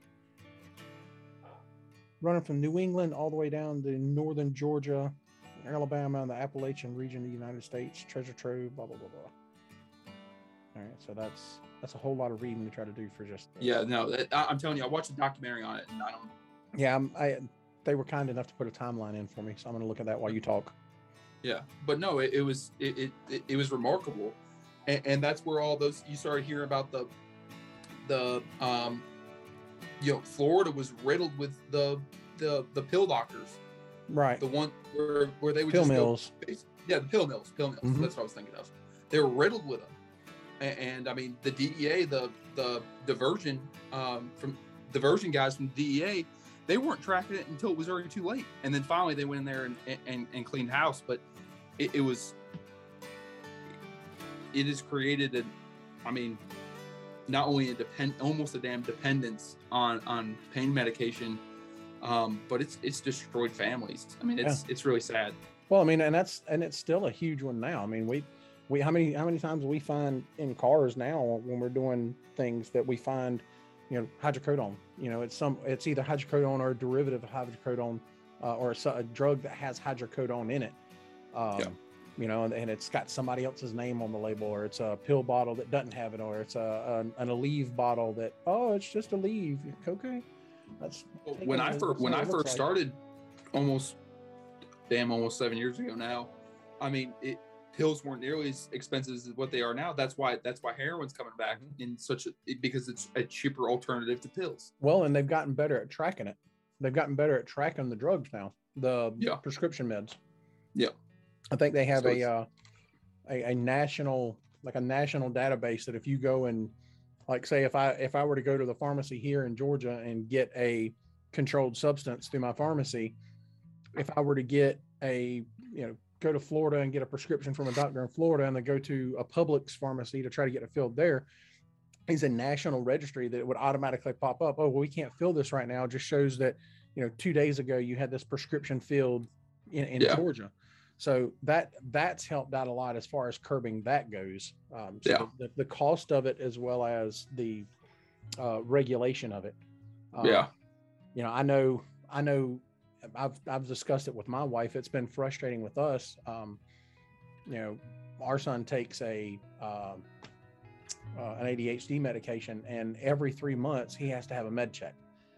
Running from New England all the way down to northern Georgia, Alabama, and the Appalachian region of the United States. Treasure trove, blah blah blah blah. All right, so that's that's a whole lot of reading to try to do for just. this. Yeah, no, that, I, I'm telling you, I watched a documentary on it, and I don't. Yeah, I'm, I they were kind enough to put a timeline in for me, so I'm going to look at that while you talk. Yeah, but no, it, it was it, it it it was remarkable, and, and that's where all those you started hearing about the the um you know Florida was riddled with the the the pill doctors, Right. the one where where they would Pill just mills. go, yeah, the pill mills, pill mills. Mhm. That's what I was thinking of. They were riddled with them, and, and I mean the D E A, the the diversion um from diversion guys from the D E A. They weren't tracking it until it was already too late, and then finally they went in there and and, and cleaned house. But it, it was, it has created a, I mean, not only a depend, almost a damn dependence on on pain medication, um, but it's it's destroyed families. I mean, it's it's really sad. Well, I mean, and that's and it's still a huge one now. I mean, we we how many how many times we find in cars now when we're doing things that we find, you know, hydrocodone. You know, it's some it's either hydrocodone or a derivative of hydrocodone, uh, or a, a drug that has hydrocodone in it. Um, Yeah. You know, and, and it's got somebody else's name on the label, or it's a pill bottle that doesn't have it, or it's a an, an Aleve bottle that oh, it's just Aleve. Okay, that's When I That's first when what I it looks first like. started, almost damn almost seven years ago now. I mean, it pills weren't nearly as expensive as what they are now. That's why that's why heroin's coming back in such a it- because it's a cheaper alternative to pills. Well, and they've gotten better at tracking it. They've gotten better at tracking the drugs now, the Yeah. prescription meds. Yeah. I think they have So a, it's- uh, a a national like a national database that if you go and like say if I if I were to go to the pharmacy here in Georgia and get a controlled substance through my pharmacy, if I were to get a you know go to Florida and get a prescription from a doctor in Florida and then go to a Publix pharmacy to try to get it filled there, is a national registry that would automatically pop up. Oh, well, we can't fill this right now. It just shows that, you know, two days ago you had this prescription filled in, in Yeah. Georgia. So that that's helped out a lot as far as curbing that goes. Um, so Yeah. the, the cost of it, as well as the uh, regulation of it. Um, Yeah. You know, I know, I know I've, I've discussed it with my wife. It's been frustrating with us. Um, you know, our son takes a, um, uh, an A D H D medication, and every three months he has to have a med check.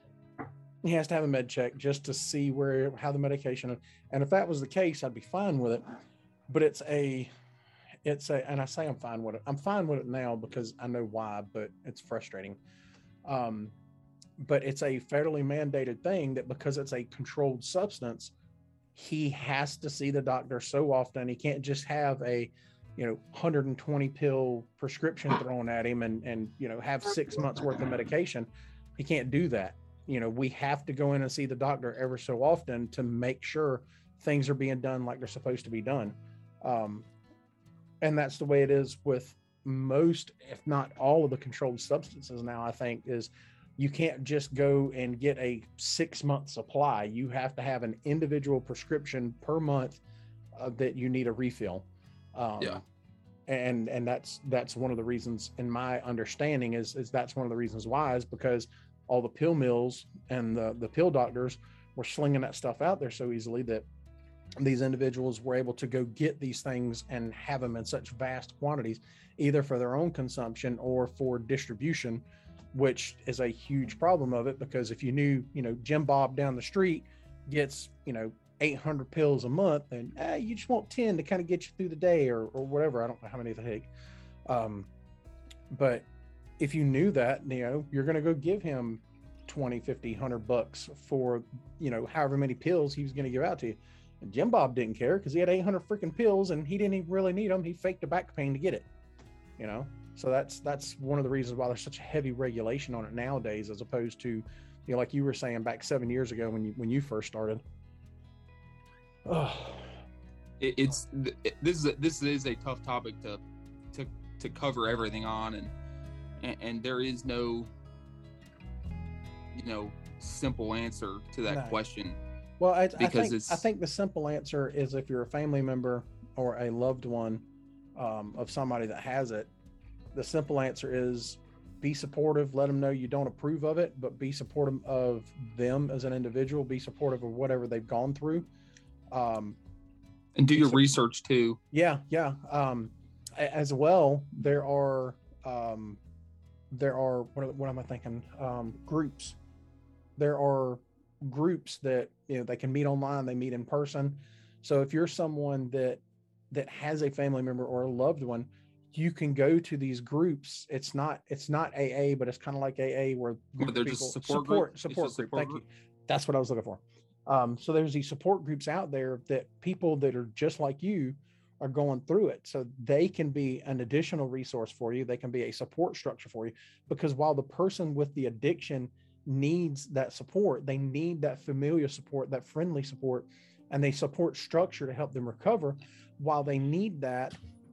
He has to have a med check just to see where, how the medication, and if that was the case, I'd be fine with it. But it's a, it's a, and I say I'm fine with it. I'm fine with it now because I know why, but it's frustrating. Um, but it's a federally mandated thing that because it's a controlled substance, he has to see the doctor so often. He can't just have a, you know, one hundred twenty pill prescription thrown at him and, and, you know, have six months worth of medication. He can't do that. You know, we have to go in and see the doctor ever so often to make sure things are being done like they're supposed to be done. Um, and that's the way it is with most, if not all of the controlled substances now, I think, is you can't just go and get a six month supply. You have to have an individual prescription per month uh, that you need a refill. Um, Yeah. And, and that's, that's one of the reasons, in my understanding, is, is that's one of the reasons why, is because all the pill mills and the, the pill doctors were slinging that stuff out there so easily that these individuals were able to go get these things and have them in such vast quantities, either for their own consumption or for distribution, which is a huge problem of it. Because if you knew, you know, Jim Bob down the street gets, you know, eight hundred pills a month, and eh, you just want ten to kind of get you through the day, or, or whatever. I don't know how many the heck. Um, but if you knew that, you know, you're going to go give him twenty, fifty, one hundred bucks for, you know, however many pills he was going to give out to you. And Jim Bob didn't care because he had eight hundred freaking pills and he didn't even really need them. He faked a back pain to get it, you know? So that's, that's one of the reasons why there's such a heavy regulation on it nowadays, as opposed to, you know, like you were saying back seven years ago when you, when you first started. Oh, It, it's it, this is a, this is a tough topic to to to cover everything on, and and, and there is no, you know, simple answer to that No. question. well, I, I Because think, it's- I think the simple answer is, if you're a family member or a loved one um, of somebody that has it, the simple answer is be supportive. Let them know you don't approve of it, but be supportive of them as an individual. Be supportive of whatever they've gone through. Um, And do your So- research too. yeah, yeah. Um, a- as well, there are um, there are what, are- what am I thinking? Um, groups. There are groups that, you know, they can meet online. They meet in person. So if you're someone that that has a family member or a loved one, you can go to these groups. It's not it's not A A, but it's kind of like A A, where Where they're just people- support group? support It's support just group. support Thank group? you. That's what I was looking for. Um, so there's these support groups out there that people that are just like you are going through it. So they can be an additional resource for you. They can be a support structure for you, because while the person with the addiction needs that support, they need that familiar support, that friendly support, and they support structure to help them recover. While they need that,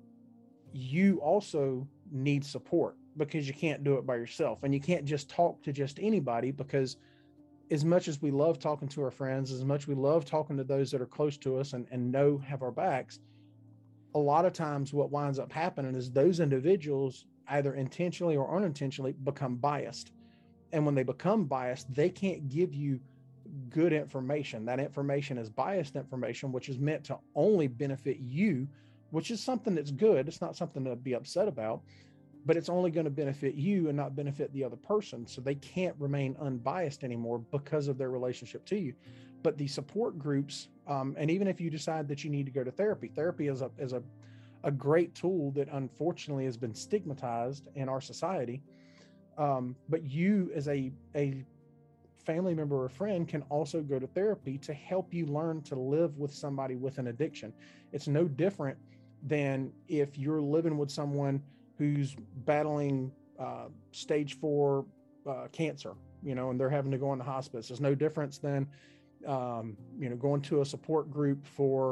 you also need support, because you can't do it by yourself, and you can't just talk to just anybody, because as much as we love talking to our friends, as much we love talking to those that are close to us and, and know have our backs, a lot of times what winds up happening is those individuals, either intentionally or unintentionally, become biased. And when they become biased, they can't give you good information. That information is biased information, which is meant to only benefit you, which is something that's good. It's not something to be upset about, but it's only going to benefit you and not benefit the other person. So they can't remain unbiased anymore because of their relationship to you. But the support groups, um, and even if you decide that you need to go to therapy, therapy is a is a, a great tool that unfortunately has been stigmatized in our society. Um, but you, as a a family member or friend, can also go to therapy to help you learn to live with somebody with an addiction. It's no different than if you're living with someone who's battling uh, stage four uh, cancer, you know, and they're having to go into hospice. There's no difference than, um, you know, going to a support group for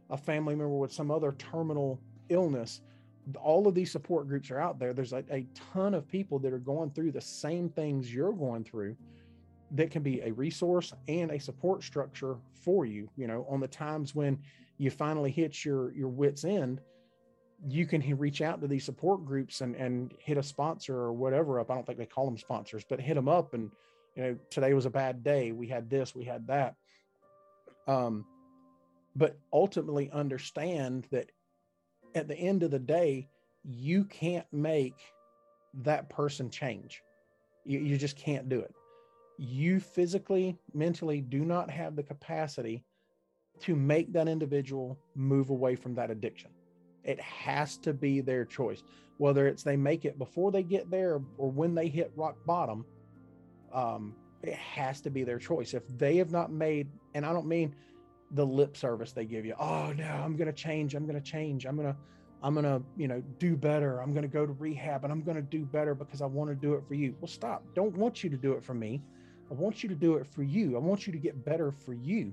a family member with some other terminal illness. All of these support groups are out there. There's a, a ton of people that are going through the same things you're going through that can be a resource and a support structure for you. You know, on the times when you finally hit your, your wit's end, you can reach out to these support groups and, and hit a sponsor or whatever up. I don't think they call them sponsors, but hit them up and, you know, today was a bad day. We had this, we had that. Um, but ultimately understand that at the end of the day, you can't make that person change. You, you just can't do it. You physically, mentally do not have the capacity to make that individual move away from that addiction. It has to be their choice, whether it's they make it before they get there or when they hit rock bottom. Um, it has to be their choice. If they have not made, and I don't mean the lip service they give you. Oh no, I'm going to change. I'm going to change. I'm going to, I'm going to, you know, do better. I'm going to go to rehab and I'm going to do better because I want to do it for you. Well, stop. Don't want you to do it for me. I want you to do it for you. I want you to get better for you.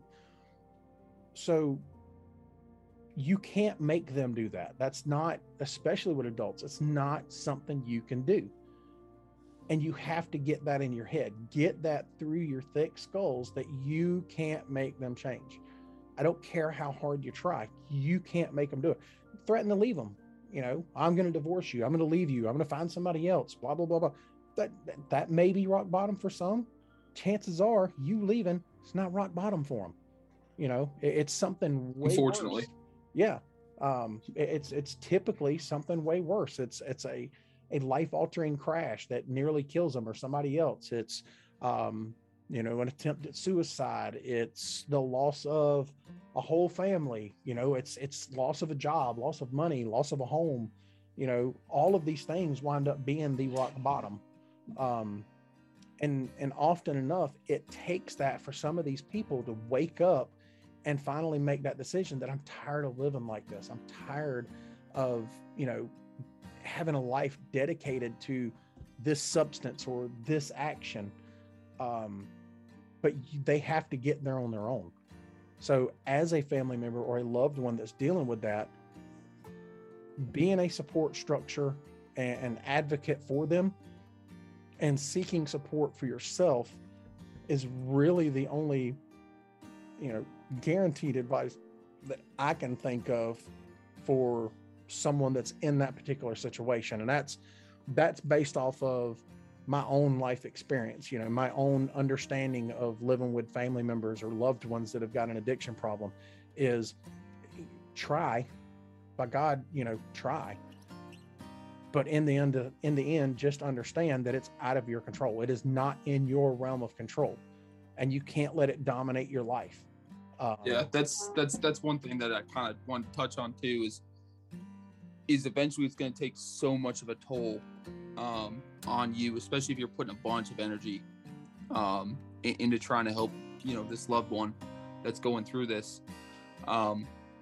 So you can't make them do that. That's not, especially with adults, it's not something you can do. And you have to get that in your head. Get that through your thick skulls that you can't make them change. I don't care how hard you try. You can't make them do it. Threaten to leave them. You know, I'm going to divorce you. I'm going to leave you. I'm going to find somebody else, blah, blah, blah, blah. That, that, that may be rock bottom for some. Chances are you leaving, it's not rock bottom for them. You know, it, it's something way Unfortunately. worse. Yeah. Um, it, it's, it's typically something way worse. It's, it's a, a life-altering crash that nearly kills them or somebody else. It's, um, you know, an attempt at suicide. It's the loss of a whole family. You know, it's, it's loss of a job, loss of money, loss of a home. You know, all of these things wind up being the rock bottom. Um, and, and often enough, it takes that for some of these people to wake up and finally make that decision that I'm tired of living like this. I'm tired of, you know, having a life dedicated to this substance or this action. Um, but they have to get there on their own. So as a family member or a loved one that's dealing with that, being a support structure and an advocate for them and seeking support for yourself is really the only, you know, guaranteed advice that I can think of for someone that's in that particular situation. And that's, that's based off of my own life experience, you know, my own understanding of living with family members or loved ones that have got an addiction problem is try, by God, you know, try. But in the end, in the end, just understand that it's out of your control. It is not in your realm of control, and you can't let it dominate your life. Um, yeah, that's that's that's one thing that I kind of want to touch on too. Is is eventually it's going to take so much of a toll um, on you, especially if you're putting a bunch of energy um, in, into trying to help, you know, this loved one that's going through this. Um,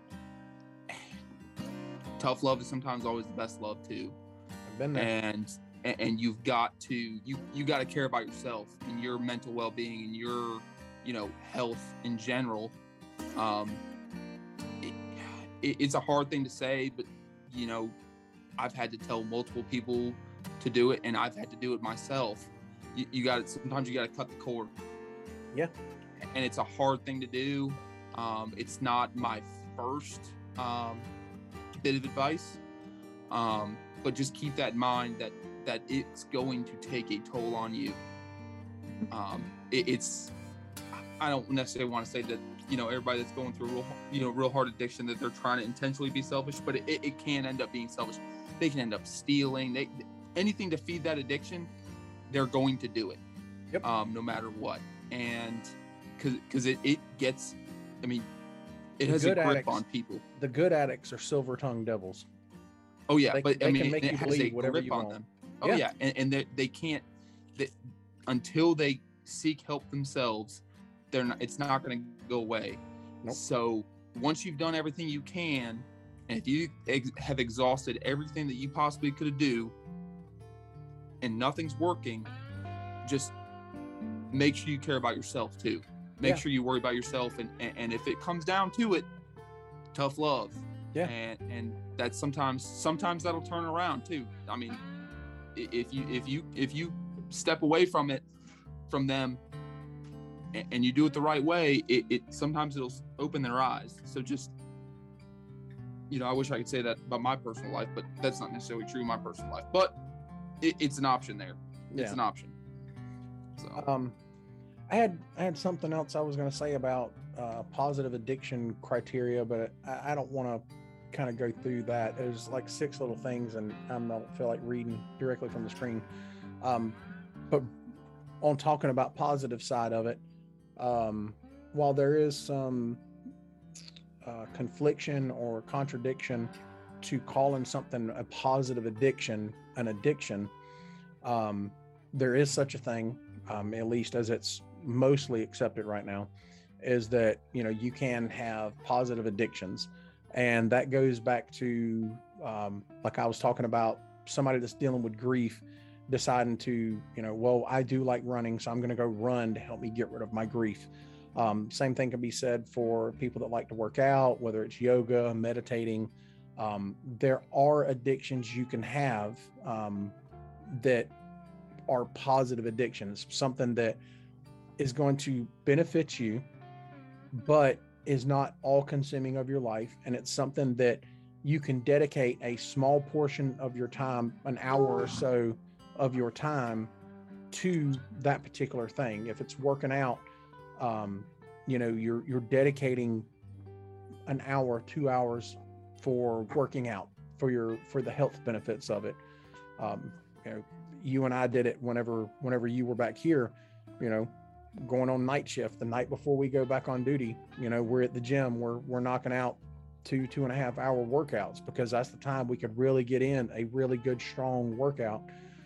tough love is sometimes always the best love too. I've been there. And and you've got to you you got to care about yourself and your mental well-being and your, you know, health in general. Um, it, it, it's a hard thing to say, but you know, I've had to tell multiple people to do it, and I've had to do it myself. You, you got to, sometimes you got to cut the cord. Yeah. And it's a hard thing to do. Um, it's not my first um, bit of advice, um, but just keep that in mind that, that it's going to take a toll on you. Um, it, it's, I don't necessarily want to say that, you know, everybody that's going through real, you know, real hard addiction, that they're trying to intentionally be selfish, but it, it can end up being selfish. They can end up stealing. They anything to feed that addiction, they're going to do it, yep. um, no matter what. And because because it, it gets, I mean, it The has a good grip addicts- on people. The good addicts are silver-tongued devils. Oh yeah, They- but they I can mean, make it you has a believe whatever grip you on want. them. Oh Yeah. yeah, and, and they they can't they, until they seek help themselves. They're not. It's not going to go away. Nope. So once you've done everything you can, and if you ex- have exhausted everything that you possibly could do, and nothing's working, just make sure you care about yourself too. Make Yeah. sure you worry about yourself, and, and and if it comes down to it, tough love. Yeah. And and that's sometimes sometimes that'll turn around too. I mean, if you if you if you step away from it from them and, and you do it the right way, it, it sometimes it'll open their eyes. So just, you know, I wish I could say that about my personal life, but that's not necessarily true in my personal life. But it, it's an option there. It's Yeah. an option. So Um, I had I had something else I was going to say about uh, positive addiction criteria, but I, I don't want to kind of go through that. There's like six little things, and I don't feel like reading directly from the screen. Um, but on talking about positive side of it, um, while there is some uh, confliction or contradiction to calling something a positive addiction an addiction, um, there is such a thing, um, at least as it's mostly accepted right now, is that, you know, you can have positive addictions. And that goes back to, um, like I was talking about, somebody that's dealing with grief, deciding to, you know, well, I do like running, so I'm going to go run to help me get rid of my grief. Um, same thing can be said for people that like to work out, whether it's yoga, meditating. Um, there are addictions you can have um, that are positive addictions, something that is going to benefit you, but is not all consuming of your life. And it's something that you can dedicate a small portion of your time, an hour or so of your time, to that particular thing. If it's working out, um, you know, you're, you're dedicating an hour, two hours for working out, for your, for the health benefits of it. Um, you know, you and I did it whenever, whenever you were back here, you know, going on night shift the night before we go back on duty. You know, we're at the gym, we're, we're knocking out two, two and a half hour workouts, because that's the time we could really get in a really good, strong workout.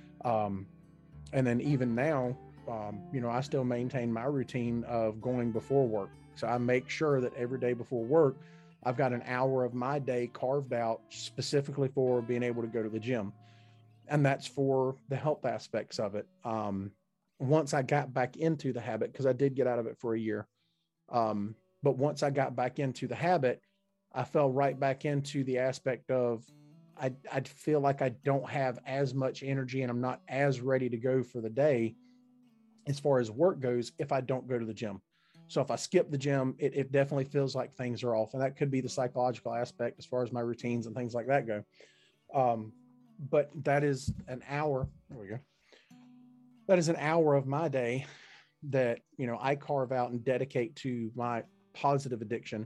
Um, and then even now, um, you know, I still maintain my routine of going before work. So I make sure that every day before work, I've got an hour of my day carved out specifically for being able to go to the gym. And that's for the health aspects of it. Um, once I got back into the habit, because I did get out of it for a year. Um, but once I got back into the habit, I fell right back into the aspect of, I, I feel like I don't have as much energy and I'm not as ready to go for the day as far as work goes if I don't go to the gym. So if I skip the gym, it, it definitely feels like things are off. And that could be the psychological aspect as far as my routines and things like that go. Um, but that is an hour. There we go. That is an hour of my day that, you know, I carve out and dedicate to my positive addiction,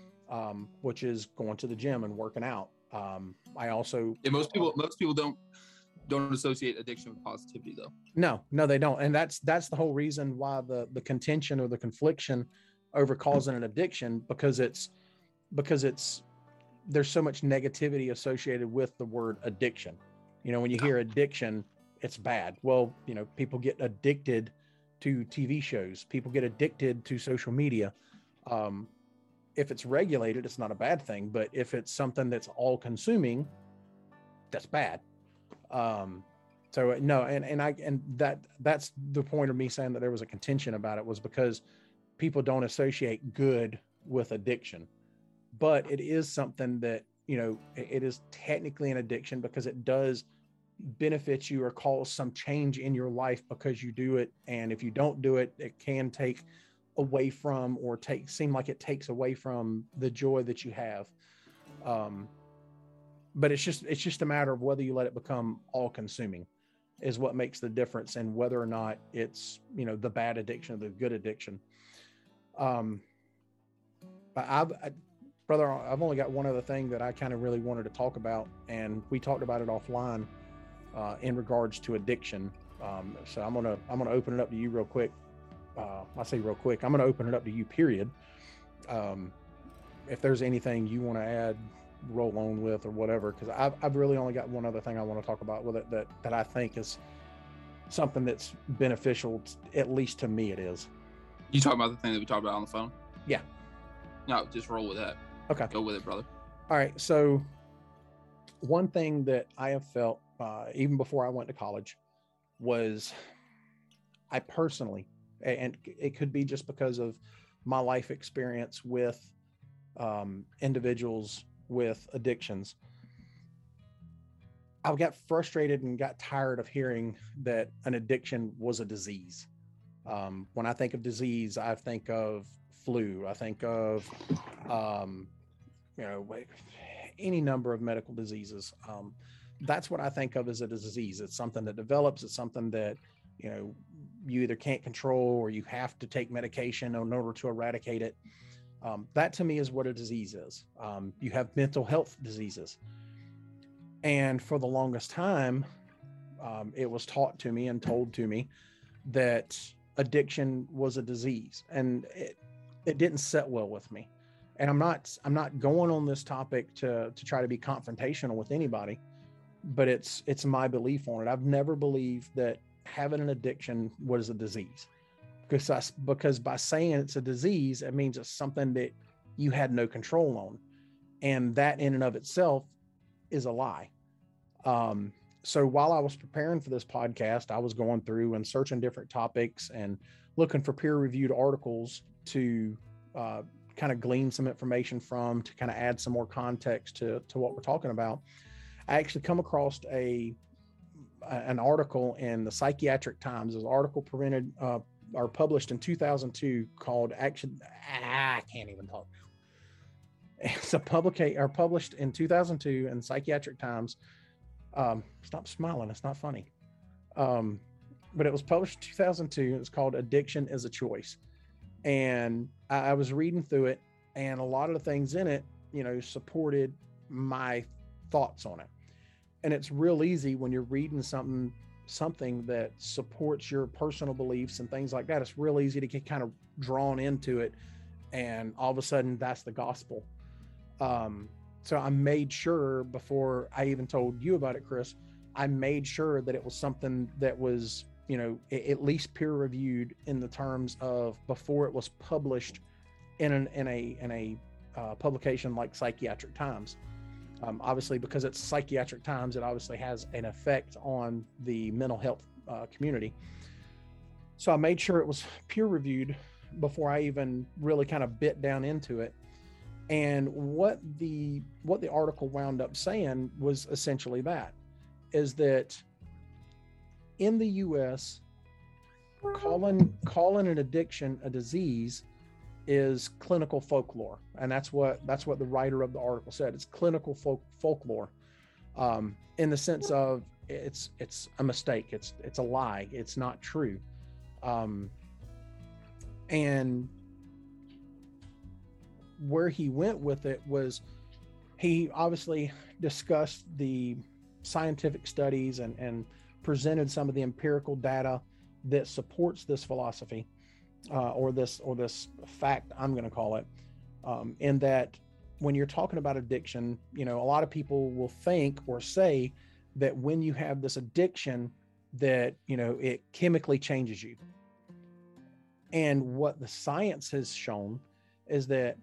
um, which is going to the gym and working out. Um, I also, yeah, most people most people don't don't associate addiction with positivity though. No, no, they don't. And that's, that's the whole reason why the, the contention or the confliction over causing an addiction, because it's, because it's, there's so much negativity associated with the word addiction. You know, when you hear addiction, it's bad. Well, you know, people get addicted to T V shows. People get addicted to social media. Um, if it's regulated, it's not a bad thing. But if it's something that's all consuming, that's bad. Um, so no, and, and I, and that, that's the point of me saying that there was a contention about it, was because people don't associate good with addiction, but it is something that, you know, it, it is technically an addiction because it does benefit you or cause some change in your life because you do it. And if you don't do it, it can take away from, or take, seem like it takes away from the joy that you have. Um, but it's just, it's just a matter of whether you let it become all consuming is what makes the difference, and whether or not it's, you know, the bad addiction or the good addiction. Um, but I've, I, brother, I've only got one other thing that I kind of really wanted to talk about, and we talked about it offline, uh, in regards to addiction. Um, so I'm going to, I'm going to open it up to you real quick. Uh, I say real quick, I'm going to open it up to you, period. Um, if there's anything you want to add, roll on with, or whatever, because I've, I've really only got one other thing I want to talk about with it that, that I think is something that's beneficial, at least to me it is. You talking about the thing that we talked about on the phone? Yeah. No, just roll with that. Okay. Go with it, brother. All right. So one thing that I have felt, uh, even before I went to college, was I personally, and it could be just because of my life experience with um, individuals with addictions, I got frustrated and got tired of hearing that an addiction was a disease. Um, when I think of disease, I think of flu. I think of, um, you know, any number of medical diseases. Um, that's what I think of as a disease. It's something that develops. It's something that, you know, you either can't control or you have to take medication in order to eradicate it. Um, that to me is what a disease is. Um, you have mental health diseases. And for the longest time, um, it was taught to me and told to me that addiction was a disease, and it, it didn't sit well with me. And I'm not, I'm not going on this topic to, to try to be confrontational with anybody, but it's, it's my belief on it. I've never believed that having an addiction was a disease, because I, because by saying it's a disease, it means it's something that you had no control on. And that in and of itself is a lie. Um, so while I was preparing for this podcast, I was going through and searching different topics and looking for peer-reviewed articles to uh, kind of glean some information from, to kind of add some more context to, to what we're talking about. I actually come across a an article in the Psychiatric Times. It was an article prevented uh, or published in two thousand two called Action. Ah, I can't even talk now. It's a publication or published in two thousand two in Psychiatric Times. Um, stop smiling. It's not funny. Um, but it was published in two thousand two. It's called Addiction is a Choice. And I, I was reading through it, and a lot of the things in it, you know, supported my thoughts on it. And it's real easy when you're reading something, something that supports your personal beliefs and things like that. It's real easy to get kind of drawn into it. And all of a sudden that's the gospel. Um, So I made sure before I even told you about it, Chris, I made sure that it was something that was, you know, at least peer reviewed in the terms of before it was published in an, in a, in a uh, publication like Psychiatric Times. Um, obviously, because it's Psychiatric Times, it obviously has an effect on the mental health uh, community. So I made sure it was peer reviewed before I even really kind of bit down into it. And what the what the article wound up saying was essentially that, is that in the U S, calling calling an addiction a disease is clinical folklore, and that's what that's what the writer of the article said. It's clinical folk, folklore, um, in the sense of it's it's a mistake, it's it's a lie, it's not true, um, and where he went with it was he obviously discussed the scientific studies and, and presented some of the empirical data that supports this philosophy uh, or this or this fact, I'm going to call it, um, in that when you're talking about addiction, you know, a lot of people will think or say that when you have this addiction that, you know, it chemically changes you. And what the science has shown is that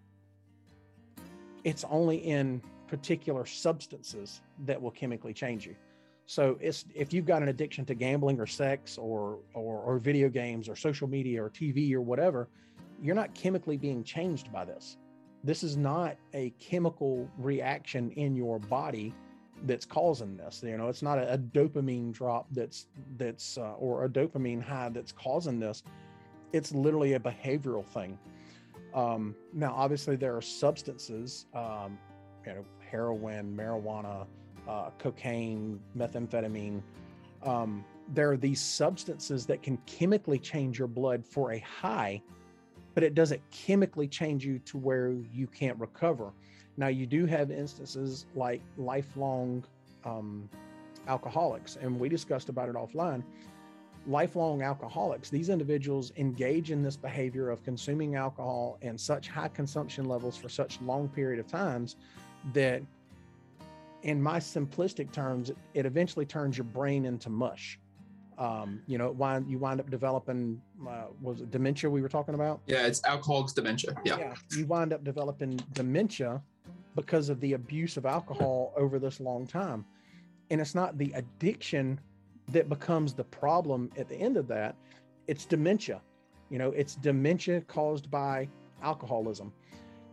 it's only in particular substances that will chemically change you. So it's, if you've got an addiction to gambling or sex or, or, or video games or social media or T V or whatever, you're not chemically being changed by this. This is not a chemical reaction in your body that's causing this. You know, it's not a, a dopamine drop that's, that's, uh, or a dopamine high that's causing this. It's literally a behavioral thing. Um, now, obviously there are substances, um, you know, heroin, marijuana, uh, cocaine, methamphetamine. Um, there are these substances that can chemically change your blood for a high, but it doesn't chemically change you to where you can't recover. Now, you do have instances like lifelong, um, alcoholics, and we discussed about it offline. Lifelong alcoholics, these individuals engage in this behavior of consuming alcohol in such high consumption levels for such long period of times that, in my simplistic terms, it eventually turns your brain into mush. Um, you know, wind, you wind up developing, uh, was it dementia we were talking about? Yeah, it's alcoholics dementia. Yeah. Yeah, you wind up developing dementia because of the abuse of alcohol over this long time. And it's not the addiction that becomes the problem at the end of that. It's dementia. You know, it's dementia caused by alcoholism.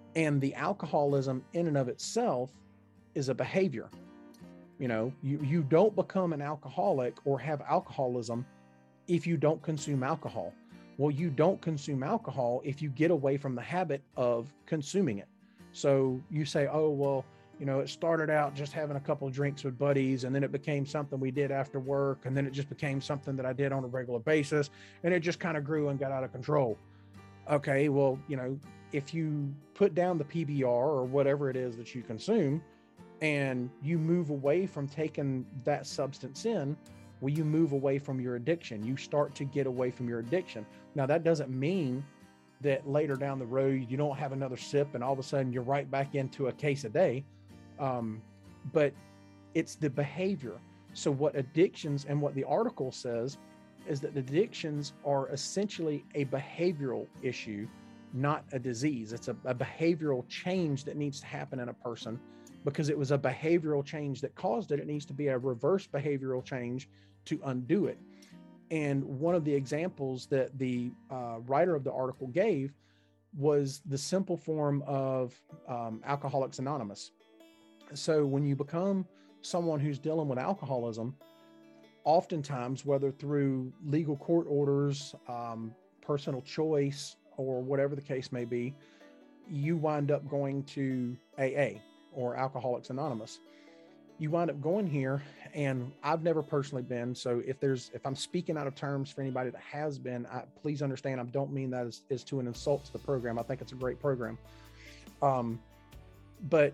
And the alcoholism in and of itself is a behavior. You know, you, you don't become an alcoholic or have alcoholism if you don't consume alcohol. Well, you don't consume alcohol if you get away from the habit of consuming it. So you say, oh, well, you know, it started out just having a couple of drinks with buddies, and then it became something we did after work. And then it just became something that I did on a regular basis. And it just kind of grew and got out of control. Okay, well, you know, if you put down the P B R or whatever it is that you consume, and you move away from taking that substance in, well, you move away from your addiction. You start to get away from your addiction. Now, that doesn't mean that later down the road, you don't have another sip and all of a sudden you're right back into a case a day. Um, but it's the behavior. So what addictions and what the article says is that addictions are essentially a behavioral issue, not a disease. It's a, a behavioral change that needs to happen in a person. Because it was a behavioral change that caused it, it needs to be a reverse behavioral change to undo it. And one of the examples that the uh, writer of the article gave was the simple form of um, Alcoholics Anonymous. So when you become someone who's dealing with alcoholism, oftentimes, whether through legal court orders, um, personal choice, or whatever the case may be, you wind up going to A A. Or Alcoholics Anonymous. You wind up going here, and I've never personally been. So if there's, if I'm speaking out of terms for anybody that has been, I, please understand, I don't mean that as, as to an insult to the program. I think it's a great program. Um, but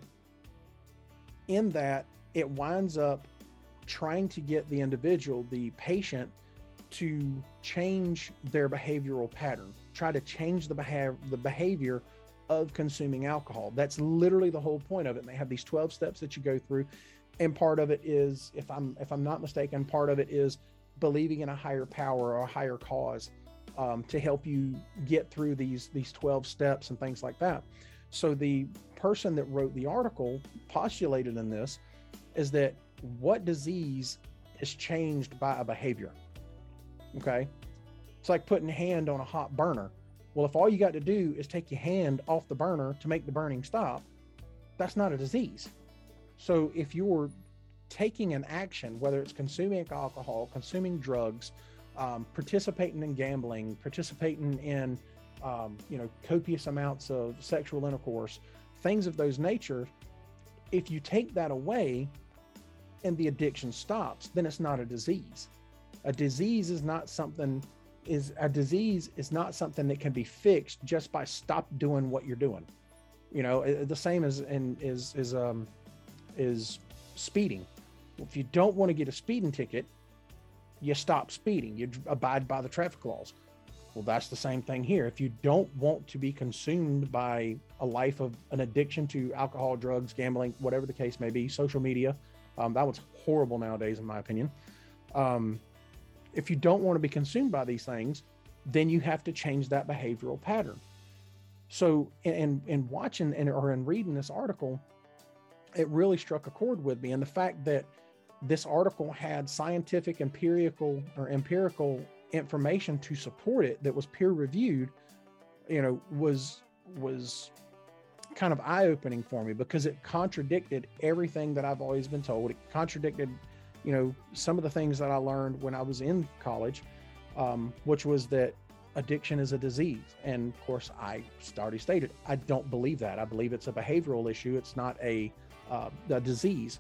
in that, it winds up trying to get the individual, the patient, to change their behavioral pattern, try to change the behavior, the behavior of consuming alcohol. That's literally the whole point of it. And they have these twelve steps that you go through. And part of it is, if I'm, if I'm not mistaken, part of it is believing in a higher power or a higher cause um, to help you get through these, these twelve steps and things like that. So the person that wrote the article postulated in this is that what disease is changed by a behavior? Okay. It's like putting a hand on a hot burner. Well, if all you got to do is take your hand off the burner to make the burning stop, that's not a disease. So if you're taking an action, whether it's consuming alcohol, consuming drugs, um, participating in gambling, participating in, um, you know, copious amounts of sexual intercourse, things of those nature, if you take that away and the addiction stops, then it's not a disease. A disease is not something is a disease is not something that can be fixed just by stop doing what you're doing. You know, the same as in is is um is speeding. If you don't want to get a speeding ticket, you stop speeding. You abide by the traffic laws. Well, that's the same thing here. If you don't want to be consumed by a life of an addiction to alcohol, drugs, gambling, whatever the case may be, social media, um, that one's horrible nowadays, in my opinion. Um, If you don't want to be consumed by these things, then you have to change that behavioral pattern. So in, in watching and or in reading this article, it really struck a chord with me. And the fact that this article had scientific, empirical or empirical information to support it that was peer reviewed, you know, was, was kind of eye-opening for me, because it contradicted everything that I've always been told. It contradicted, you know, some of the things that I learned when I was in college, um, which was that addiction is a disease. And of course, I already stated, I don't believe that. I believe it's a behavioral issue. It's not a, uh, a disease.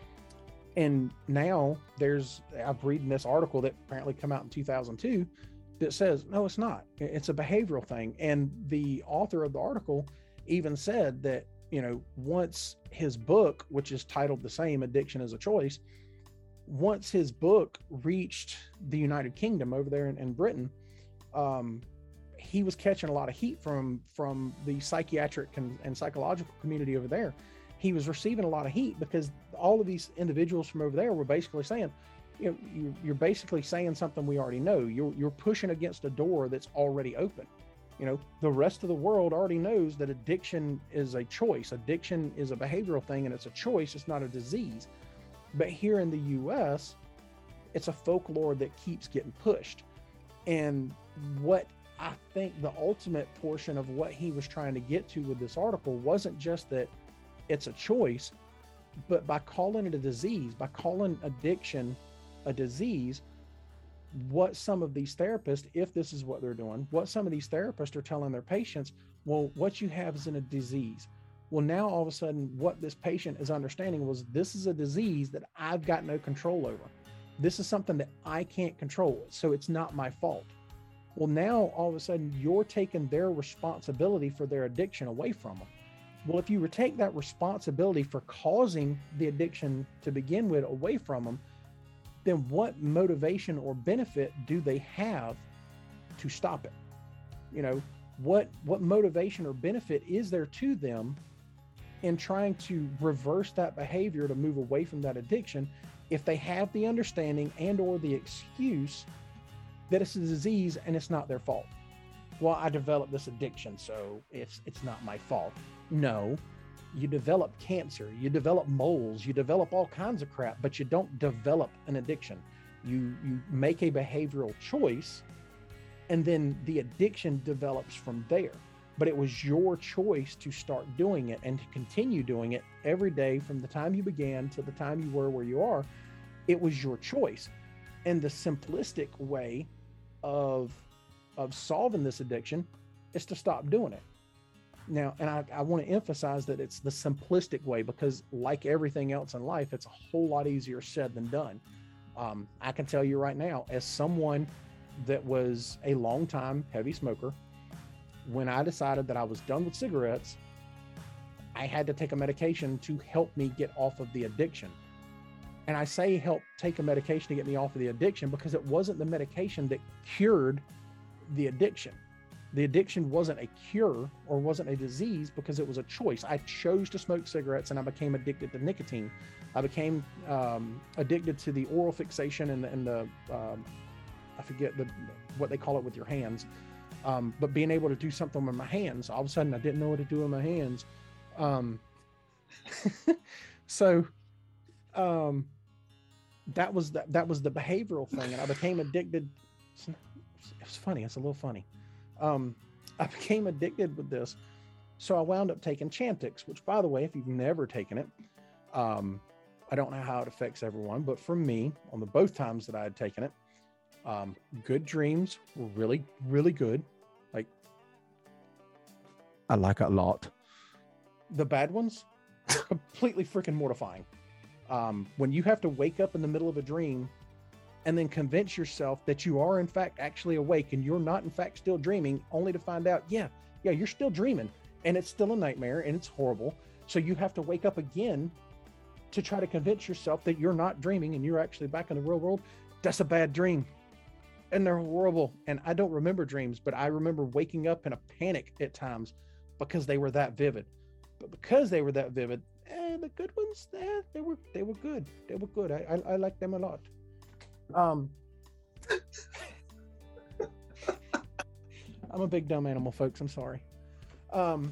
And now there's, I've read this article that apparently came out in two thousand two that says, no, it's not. It's a behavioral thing. And the author of the article even said that, you know, once his book, which is titled the same, Addiction is a Choice, once his book reached the United Kingdom over there in, in Britain, um, he was catching a lot of heat from, from the psychiatric and, and psychological community over there. He was receiving a lot of heat because all of these individuals from over there were basically saying, you know, you, you're basically saying something we already know. You're, you're pushing against a door that's already open. You know, the rest of the world already knows that addiction is a choice. Addiction is a behavioral thing, and it's a choice. It's not a disease. But here in the U S, it's a folklore that keeps getting pushed. And what I think the ultimate portion of what he was trying to get to with this article wasn't just that it's a choice, but by calling it a disease, by calling addiction a disease, what some of these therapists, if this is what they're doing, what some of these therapists are telling their patients, well, what you have is in a disease. Well, now all of a sudden, what this patient is understanding was this is a disease that I've got no control over. This is something that I can't control, so it's not my fault. Well, now all of a sudden, you're taking their responsibility for their addiction away from them. Well, if you take that responsibility for causing the addiction to begin with away from them, then what motivation or benefit do they have to stop it? You know, what what motivation or benefit is there to them in trying to reverse that behavior to move away from that addiction if they have the understanding and or the excuse that it's a disease and it's not their fault? Well, I developed this addiction, so it's it's not my fault. No, you develop cancer, you develop moles, you develop all kinds of crap, but you don't develop an addiction. You you make a behavioral choice, and then the addiction develops from there. But it was your choice to start doing it and to continue doing it every day from the time you began to the time you were where you are. It was your choice. And the simplistic way of of solving this addiction is to stop doing it. Now, and I, I want to emphasize that it's the simplistic way, because like everything else in life, it's a whole lot easier said than done. Um, I can tell you right now, as someone that was a long-time heavy smoker, when I decided that I was done with cigarettes, I had to take a medication to help me get off of the addiction. And I say help take a medication to get me off of the addiction because it wasn't the medication that cured the addiction. The addiction wasn't a cure or wasn't a disease because it was a choice. I chose to smoke cigarettes and I became addicted to nicotine. I became um, addicted to the oral fixation and the, and the um, I forget the what they call it with your hands. Um, but being able to do something with my hands, all of a sudden I didn't know what to do with my hands. Um, so um, that was the, that was the behavioral thing, and I became addicted. It's funny. It's a little funny. Um, I became addicted with this. So I wound up taking Chantix, which, by the way, if you've never taken it, um, I don't know how it affects everyone, but for me, on the both times that I had taken it, um, good dreams were really, really good. Like, I like it a lot. The bad ones, completely freaking mortifying. Um, when you have to wake up in the middle of a dream and then convince yourself that you are in fact actually awake and you're not in fact still dreaming, only to find out, yeah, yeah, you're still dreaming and it's still a nightmare and it's horrible. So you have to wake up again to try to convince yourself that you're not dreaming and you're actually back in the real world. That's a bad dream. And they're horrible. And I don't remember dreams, but I remember waking up in a panic at times because they were that vivid. But because they were that vivid, eh, the good ones, eh, they were they were good. They were good. I I, I like them a lot. Um, I'm a big dumb animal, folks. I'm sorry. Um,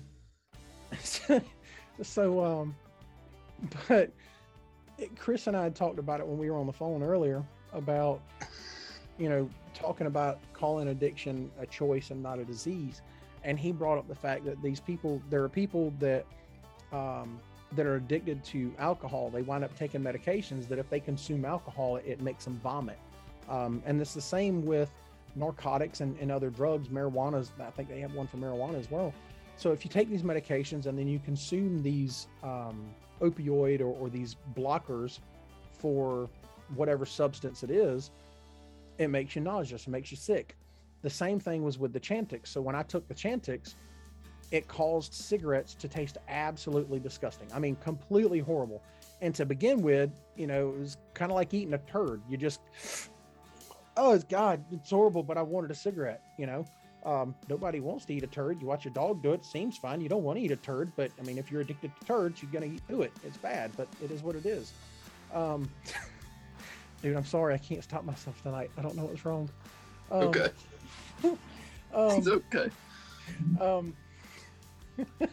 so, um, but it, Chris and I had talked about it when we were on the phone earlier about, you know, talking about calling addiction a choice and not a disease. And he brought up the fact that these people, there are people that, um, that are addicted to alcohol. They wind up taking medications that if they consume alcohol, it makes them vomit. Um, and it's the same with narcotics and, and other drugs. Marijuana, I think they have one for marijuana as well. So if you take these medications and then you consume these um, opioid or, or these blockers for whatever substance it is, it makes you nauseous, it makes you sick. The same thing was with the Chantix. So when I took the Chantix, it caused cigarettes to taste absolutely disgusting. I mean, completely horrible. And to begin with, you know, it was kind of like eating a turd. You just, oh, it's God, it's horrible, but I wanted a cigarette, you know. Um, nobody wants to eat a turd. You watch your dog do it, seems fine. You don't want to eat a turd, but I mean, if you're addicted to turds, you're going to eat through it. It's bad, but it is what it is. Um, dude, I'm sorry. I can't stop myself tonight. I don't know what's wrong. Um, Okay. um, It's okay. Um, I'm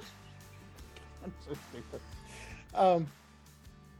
so stupid. Um,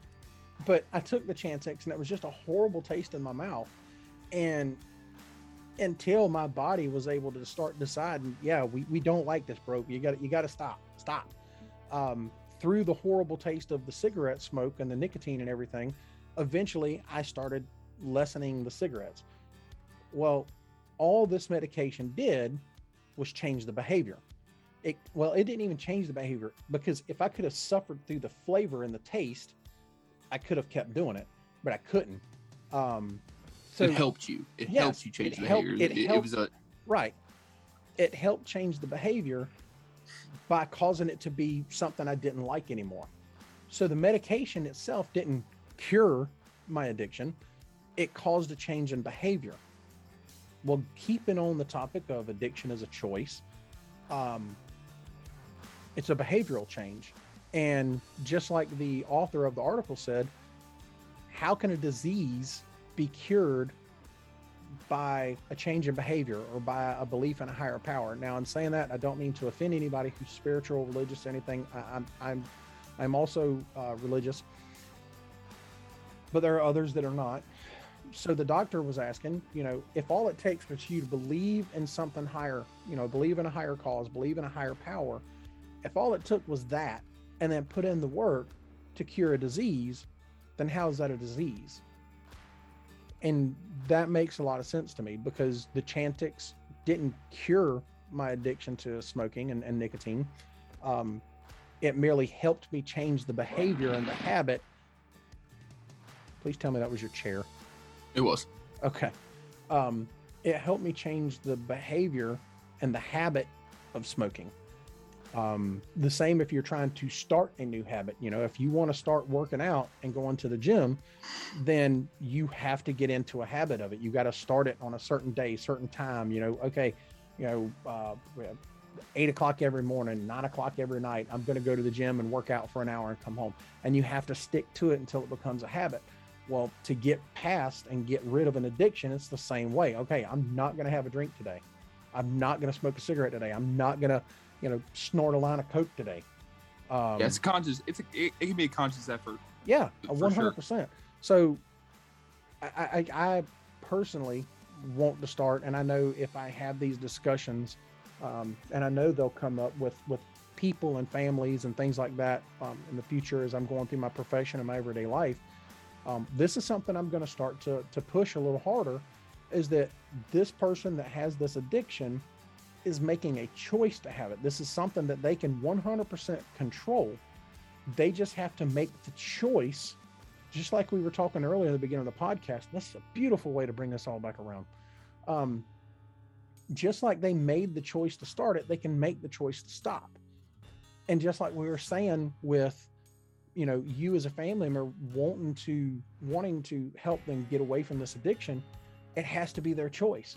but I took the Chantix and it was just a horrible taste in my mouth. And until my body was able to start deciding, yeah, we, we don't like this, bro. You got you got to stop, stop. Um, through the horrible taste of the cigarette smoke and the nicotine and everything, eventually I started lessening the cigarettes. Well, all this medication did was change the behavior. It, well, it didn't even change the behavior, because if I could have suffered through the flavor and the taste, I could have kept doing it, but I couldn't. Um, so it helped you. It yes, helped you change it the helped- behavior. it It, it helped- was a right. It helped change the behavior by causing it to be something I didn't like anymore. So the medication itself didn't cure my addiction. It caused a change in behavior. Well, keeping on the topic of addiction as a choice, um, it's a behavioral change. And just like the author of the article said, how can a disease be cured by a change in behavior or by a belief in a higher power? Now, in saying that, I don't mean to offend anybody who's spiritual, religious, anything. I, I'm, I'm, I'm also uh, religious, but there are others that are not. So the doctor was asking, you know, if all it takes was you to believe in something higher, you know, believe in a higher cause, believe in a higher power, if all it took was that, and then put in the work to cure a disease, then how is that a disease? And that makes a lot of sense to me, because the Chantix didn't cure my addiction to smoking and, and nicotine. Um, it merely helped me change the behavior and the habit. Please tell me that was your chair. it was. Okay. Um, it helped me change the behavior and the habit of smoking. Um, the same if you're trying to start a new habit. You know, if you want to start working out and going to the gym, then you have to get into a habit of it. You got to start it on a certain day, certain time. You know, okay, you know, uh, eight o'clock every morning, nine o'clock every night, I'm going to go to the gym and work out for an hour and come home. And you have to stick to it until it becomes a habit. Well, to get past and get rid of an addiction, it's the same way. Okay, I'm not going to have a drink today. I'm not going to smoke a cigarette today. I'm not going to, you know, snort a line of Coke today. Um, Yeah, it's a conscious. It's a, it, it can be a conscious effort. yeah, For one hundred percent. So I, I, I personally want to start, and I know if I have these discussions, um, and I know they'll come up with, with people and families and things like that um, in the future as I'm going through my profession and my everyday life. Um, this is something I'm going to start to, to push a little harder, is that this person that has this addiction is making a choice to have it. This is something that they can one hundred percent control. They just have to make the choice, just like we were talking earlier at the beginning of the podcast. This is a beautiful way to bring this all back around. Um, just like they made the choice to start it, they can make the choice to stop. And just like we were saying with, you know, you as a family member wanting to wanting to help them get away from this addiction, it has to be their choice.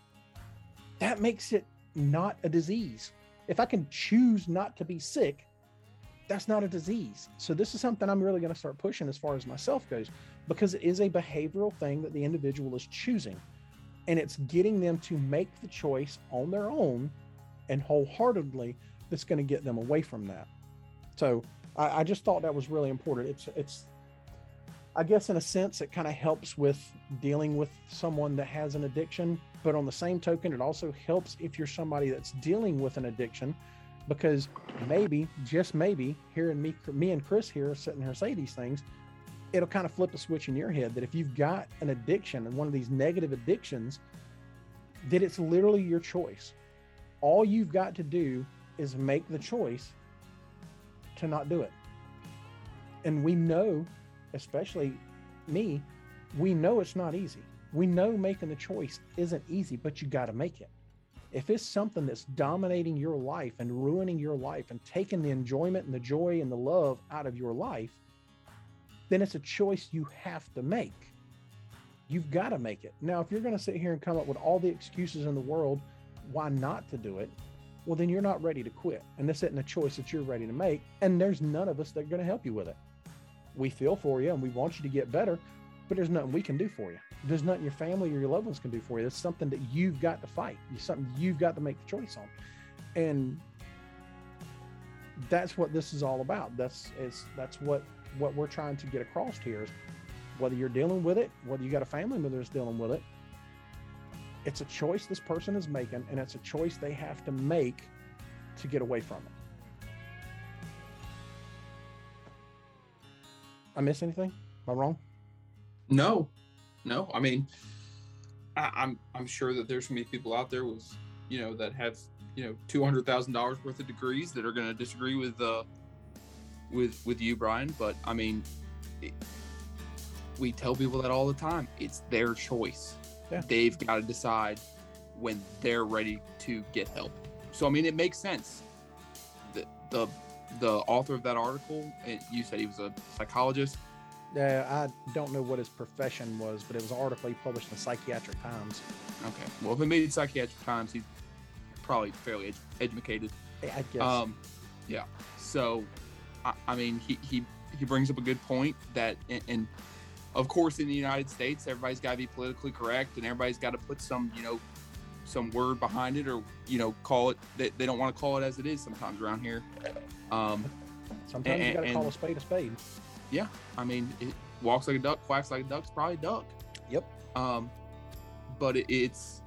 That makes it not a disease. If I can choose not to be sick, that's not a disease. So this is something I'm really going to start pushing as far as myself goes, because it is a behavioral thing that the individual is choosing, and it's getting them to make the choice on their own and wholeheartedly that's going to get them away from that. So I, I just thought that was really important. It's, it's, I guess in a sense, it kind of helps with dealing with someone that has an addiction, but on the same token, it also helps if you're somebody that's dealing with an addiction, because maybe, just maybe, hearing me, me and Chris here sitting here say these things, it'll kind of flip a switch in your head that if you've got an addiction and one of these negative addictions, that it's literally your choice. All you've got to do is make the choice to not do it. And we know, especially me, we know it's not easy. We know making the choice isn't easy, but you got to make it. If it's something that's dominating your life and ruining your life and taking the enjoyment and the joy and the love out of your life, then it's a choice you have to make. You've got to make it. Now, if you're going to sit here and come up with all the excuses in the world why not to do it, well, then you're not ready to quit. And this isn't a choice that you're ready to make. And there's none of us that are going to help you with it. We feel for you and we want you to get better, but there's nothing we can do for you. There's nothing your family or your loved ones can do for you. It's something that you've got to fight. It's something you've got to make the choice on. And that's what this is all about. That's is that's what, what we're trying to get across here is whether you're dealing with it, whether you got a family member that's dealing with it, it's a choice this person is making, and it's a choice they have to make to get away from it. I miss anything? Am I wrong? No, no. I mean, I, I'm I'm sure that there's many people out there with, you know, that have, you know, two hundred thousand dollars worth of degrees that are going to disagree with uh with with you, Brian. But I mean, it, we tell people that all the time. It's their choice. Yeah. They've got to decide when they're ready to get help. So I mean, it makes sense. The the the author of that article, it, you said he was a psychologist. Yeah, I don't know what his profession was, but it was an article he published in Psychiatric Times. Okay. Well, if it made Psychiatric Times, he's probably fairly ed- educated. I guess. Um, yeah. So, I, I mean, he, he he brings up a good point that, and, and of course, in the United States, everybody's got to be politically correct, and everybody's got to put some, you know, some word behind it, or you know, call it. They, they don't want to call it as it is sometimes around here. Um, Sometimes and, you got to call and, a spade a spade. Yeah, I mean, it walks like a duck, quacks like a duck's probably a duck. Yep. Um, but it, it's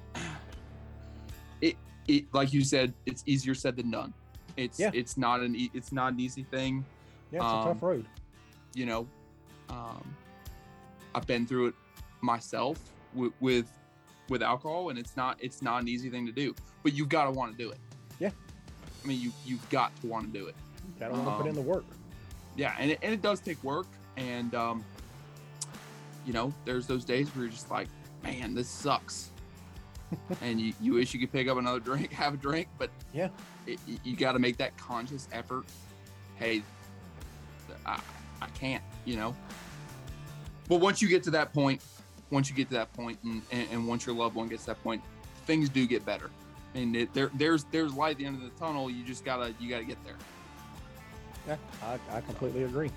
it it like you said, it's easier said than done. It's Yeah. it's not an e- it's not an easy thing. Yeah, it's Um, a tough road. You know, um, I've been through it myself with, with with alcohol, and it's not it's not an easy thing to do. But you've got to want to do it. Yeah. I mean, you you've got to want to do it. Got to want to put in the work. Yeah, and it, and it does take work, and um, you know, there's those days where you're just like, man, this sucks, and you, you wish you could pick up another drink, have a drink, but Yeah. it, you got to make that conscious effort. Hey, I, I can't, you know. But once you get to that point, once you get to that point, and, and, and once your loved one gets to that point, things do get better, and it, there there's there's light at the end of the tunnel. You just gotta you gotta get there. Yeah, I, I completely agree.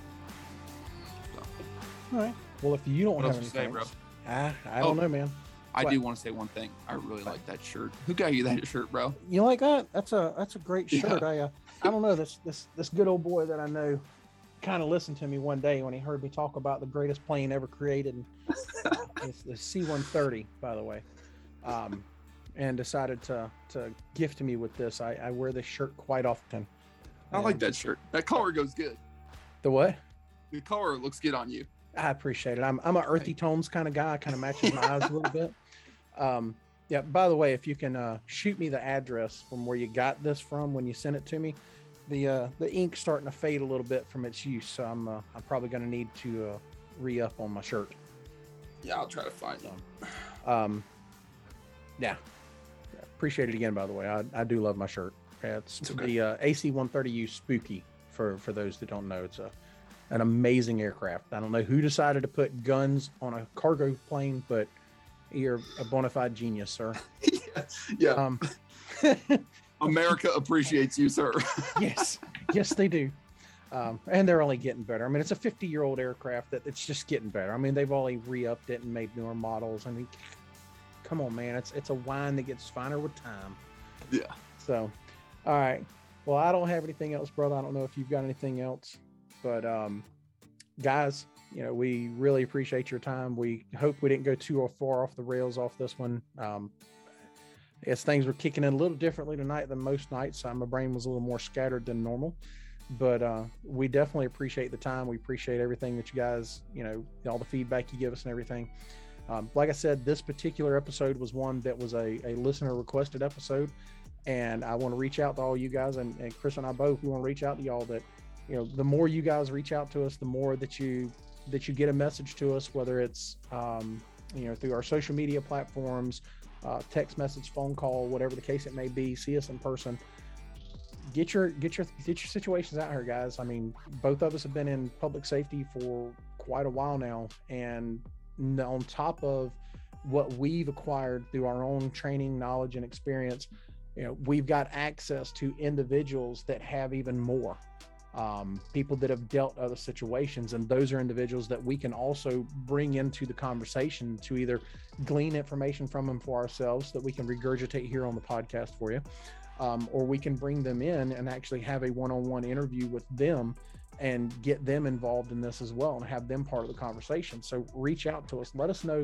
So, All right. Well, if you don't What have else you anything, say, bro? else, I, I don't Oh. know, man. I What? do want to say one thing. I really like that shirt. Who got you that shirt, bro? You like that? That's a that's a great Yeah. shirt. I uh, I don't know this this this good old boy that I know kind of listened to me one day when he heard me talk about the greatest plane ever created. And it's the C one thirty, by the way, um, and decided to to gift me with this. I, I wear this shirt quite often. I like And that shirt. That color goes good. The what? The color looks good on you. I appreciate it. I'm I'm an earthy Thank tones kind of guy. Kind of matches my eyes a little bit. Um, yeah. By the way, if you can uh, shoot me the address from where you got this from when you sent it to me, the uh, the ink's starting to fade a little bit from its use, so I'm uh, I'm probably going to need to uh, re-up on my shirt. Yeah, I'll try to find them. Um, yeah. Appreciate it again. By the way, I, I do love my shirt. Yeah, it's It's okay. the uh, A C one thirty U Spooky. For for those that don't know, it's a an amazing aircraft. I don't know who decided to put guns on a cargo plane, but you're a bona fide genius, sir. yeah, yeah. Um, America appreciates you, sir. yes, yes, they do. Um, and they're only getting better. I mean, it's a fifty year old aircraft that it's just getting better. I mean, they've only re-upped it and made newer models. I mean, come on, man, it's it's a wine that gets finer with time. Yeah. So, all right. Well, I don't have anything else, brother. I don't know if you've got anything else, but um, guys, you know, we really appreciate your time. We hope we didn't go too far off the rails off this one. Um, as things were kicking in a little differently tonight than most nights, so my brain was a little more scattered than normal. But uh, we definitely appreciate the time. We appreciate everything that you guys, you know, all the feedback you give us and everything. Um, like I said, this particular episode was one that was a, a listener requested episode. And I want to reach out to all you guys, and, and Chris and I both, we want to reach out to y'all that, you know, the more you guys reach out to us, the more that you, that you get a message to us, whether it's, um, you know, through our social media platforms, uh, text message, phone call, whatever the case it may be, see us in person. Get your get your get your situations out here, guys. I mean, both of us have been in public safety for quite a while now, and on top of what we've acquired through our own training, knowledge, and experience, you know, we've got access to individuals that have even more. Um, people that have dealt other situations, and those are individuals that we can also bring into the conversation to either glean information from them for ourselves that we can regurgitate here on the podcast for you, um, or we can bring them in and actually have a one-on-one interview with them and get them involved in this as well and have them part of the conversation. So reach out to us, let us know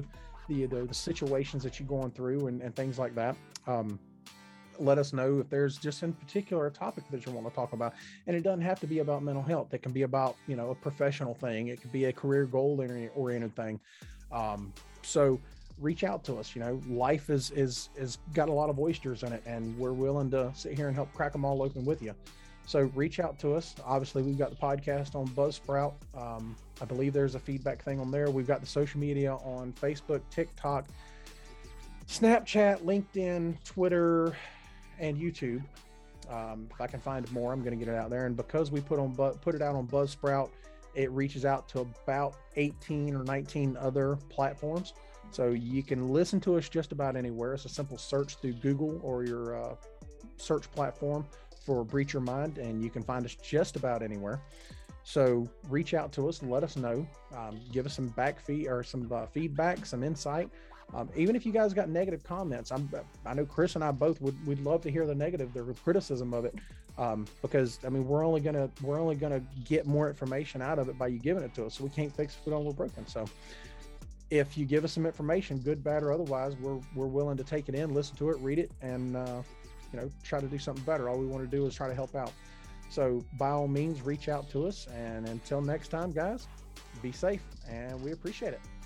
the, the, the situations that you're going through and, and things like that. Um, let us know if there's just in particular a topic that you want to talk about. And it doesn't have to be about mental health. It can be about, you know, a professional thing. It could be a career goal oriented thing. Um, so reach out to us. You know, life is, is, is got a lot of oysters in it, and we're willing to sit here and help crack them all open with you. So reach out to us. Obviously, we've got the podcast on Buzzsprout. Um, I believe there's a feedback thing on there. We've got the social media on Facebook, TikTok, Snapchat, LinkedIn, Twitter, and YouTube. Um, if I can find more, I'm going to get it out there. And because we put on put it out on Buzzsprout, it reaches out to about eighteen or nineteen other platforms. So you can listen to us just about anywhere. It's a simple search through Google or your uh, search platform for Breach Your Mind, and you can find us just about anywhere. So reach out to us and let us know. Um, give us some back feed or some uh, feedback, some insight. Um, even if you guys got negative comments, I'm, I know Chris and I both would we'd love to hear the negative, the criticism of it, um, because I mean we're only gonna we're only gonna get more information out of it by you giving it to us. So we can't fix it if we don't, we're broken. So if you give us some information, good, bad, or otherwise, we're we're willing to take it in, listen to it, read it, and uh, you know, try to do something better. All we want to do is try to help out. So by all means, reach out to us. And until next time, guys, be safe, and we appreciate it.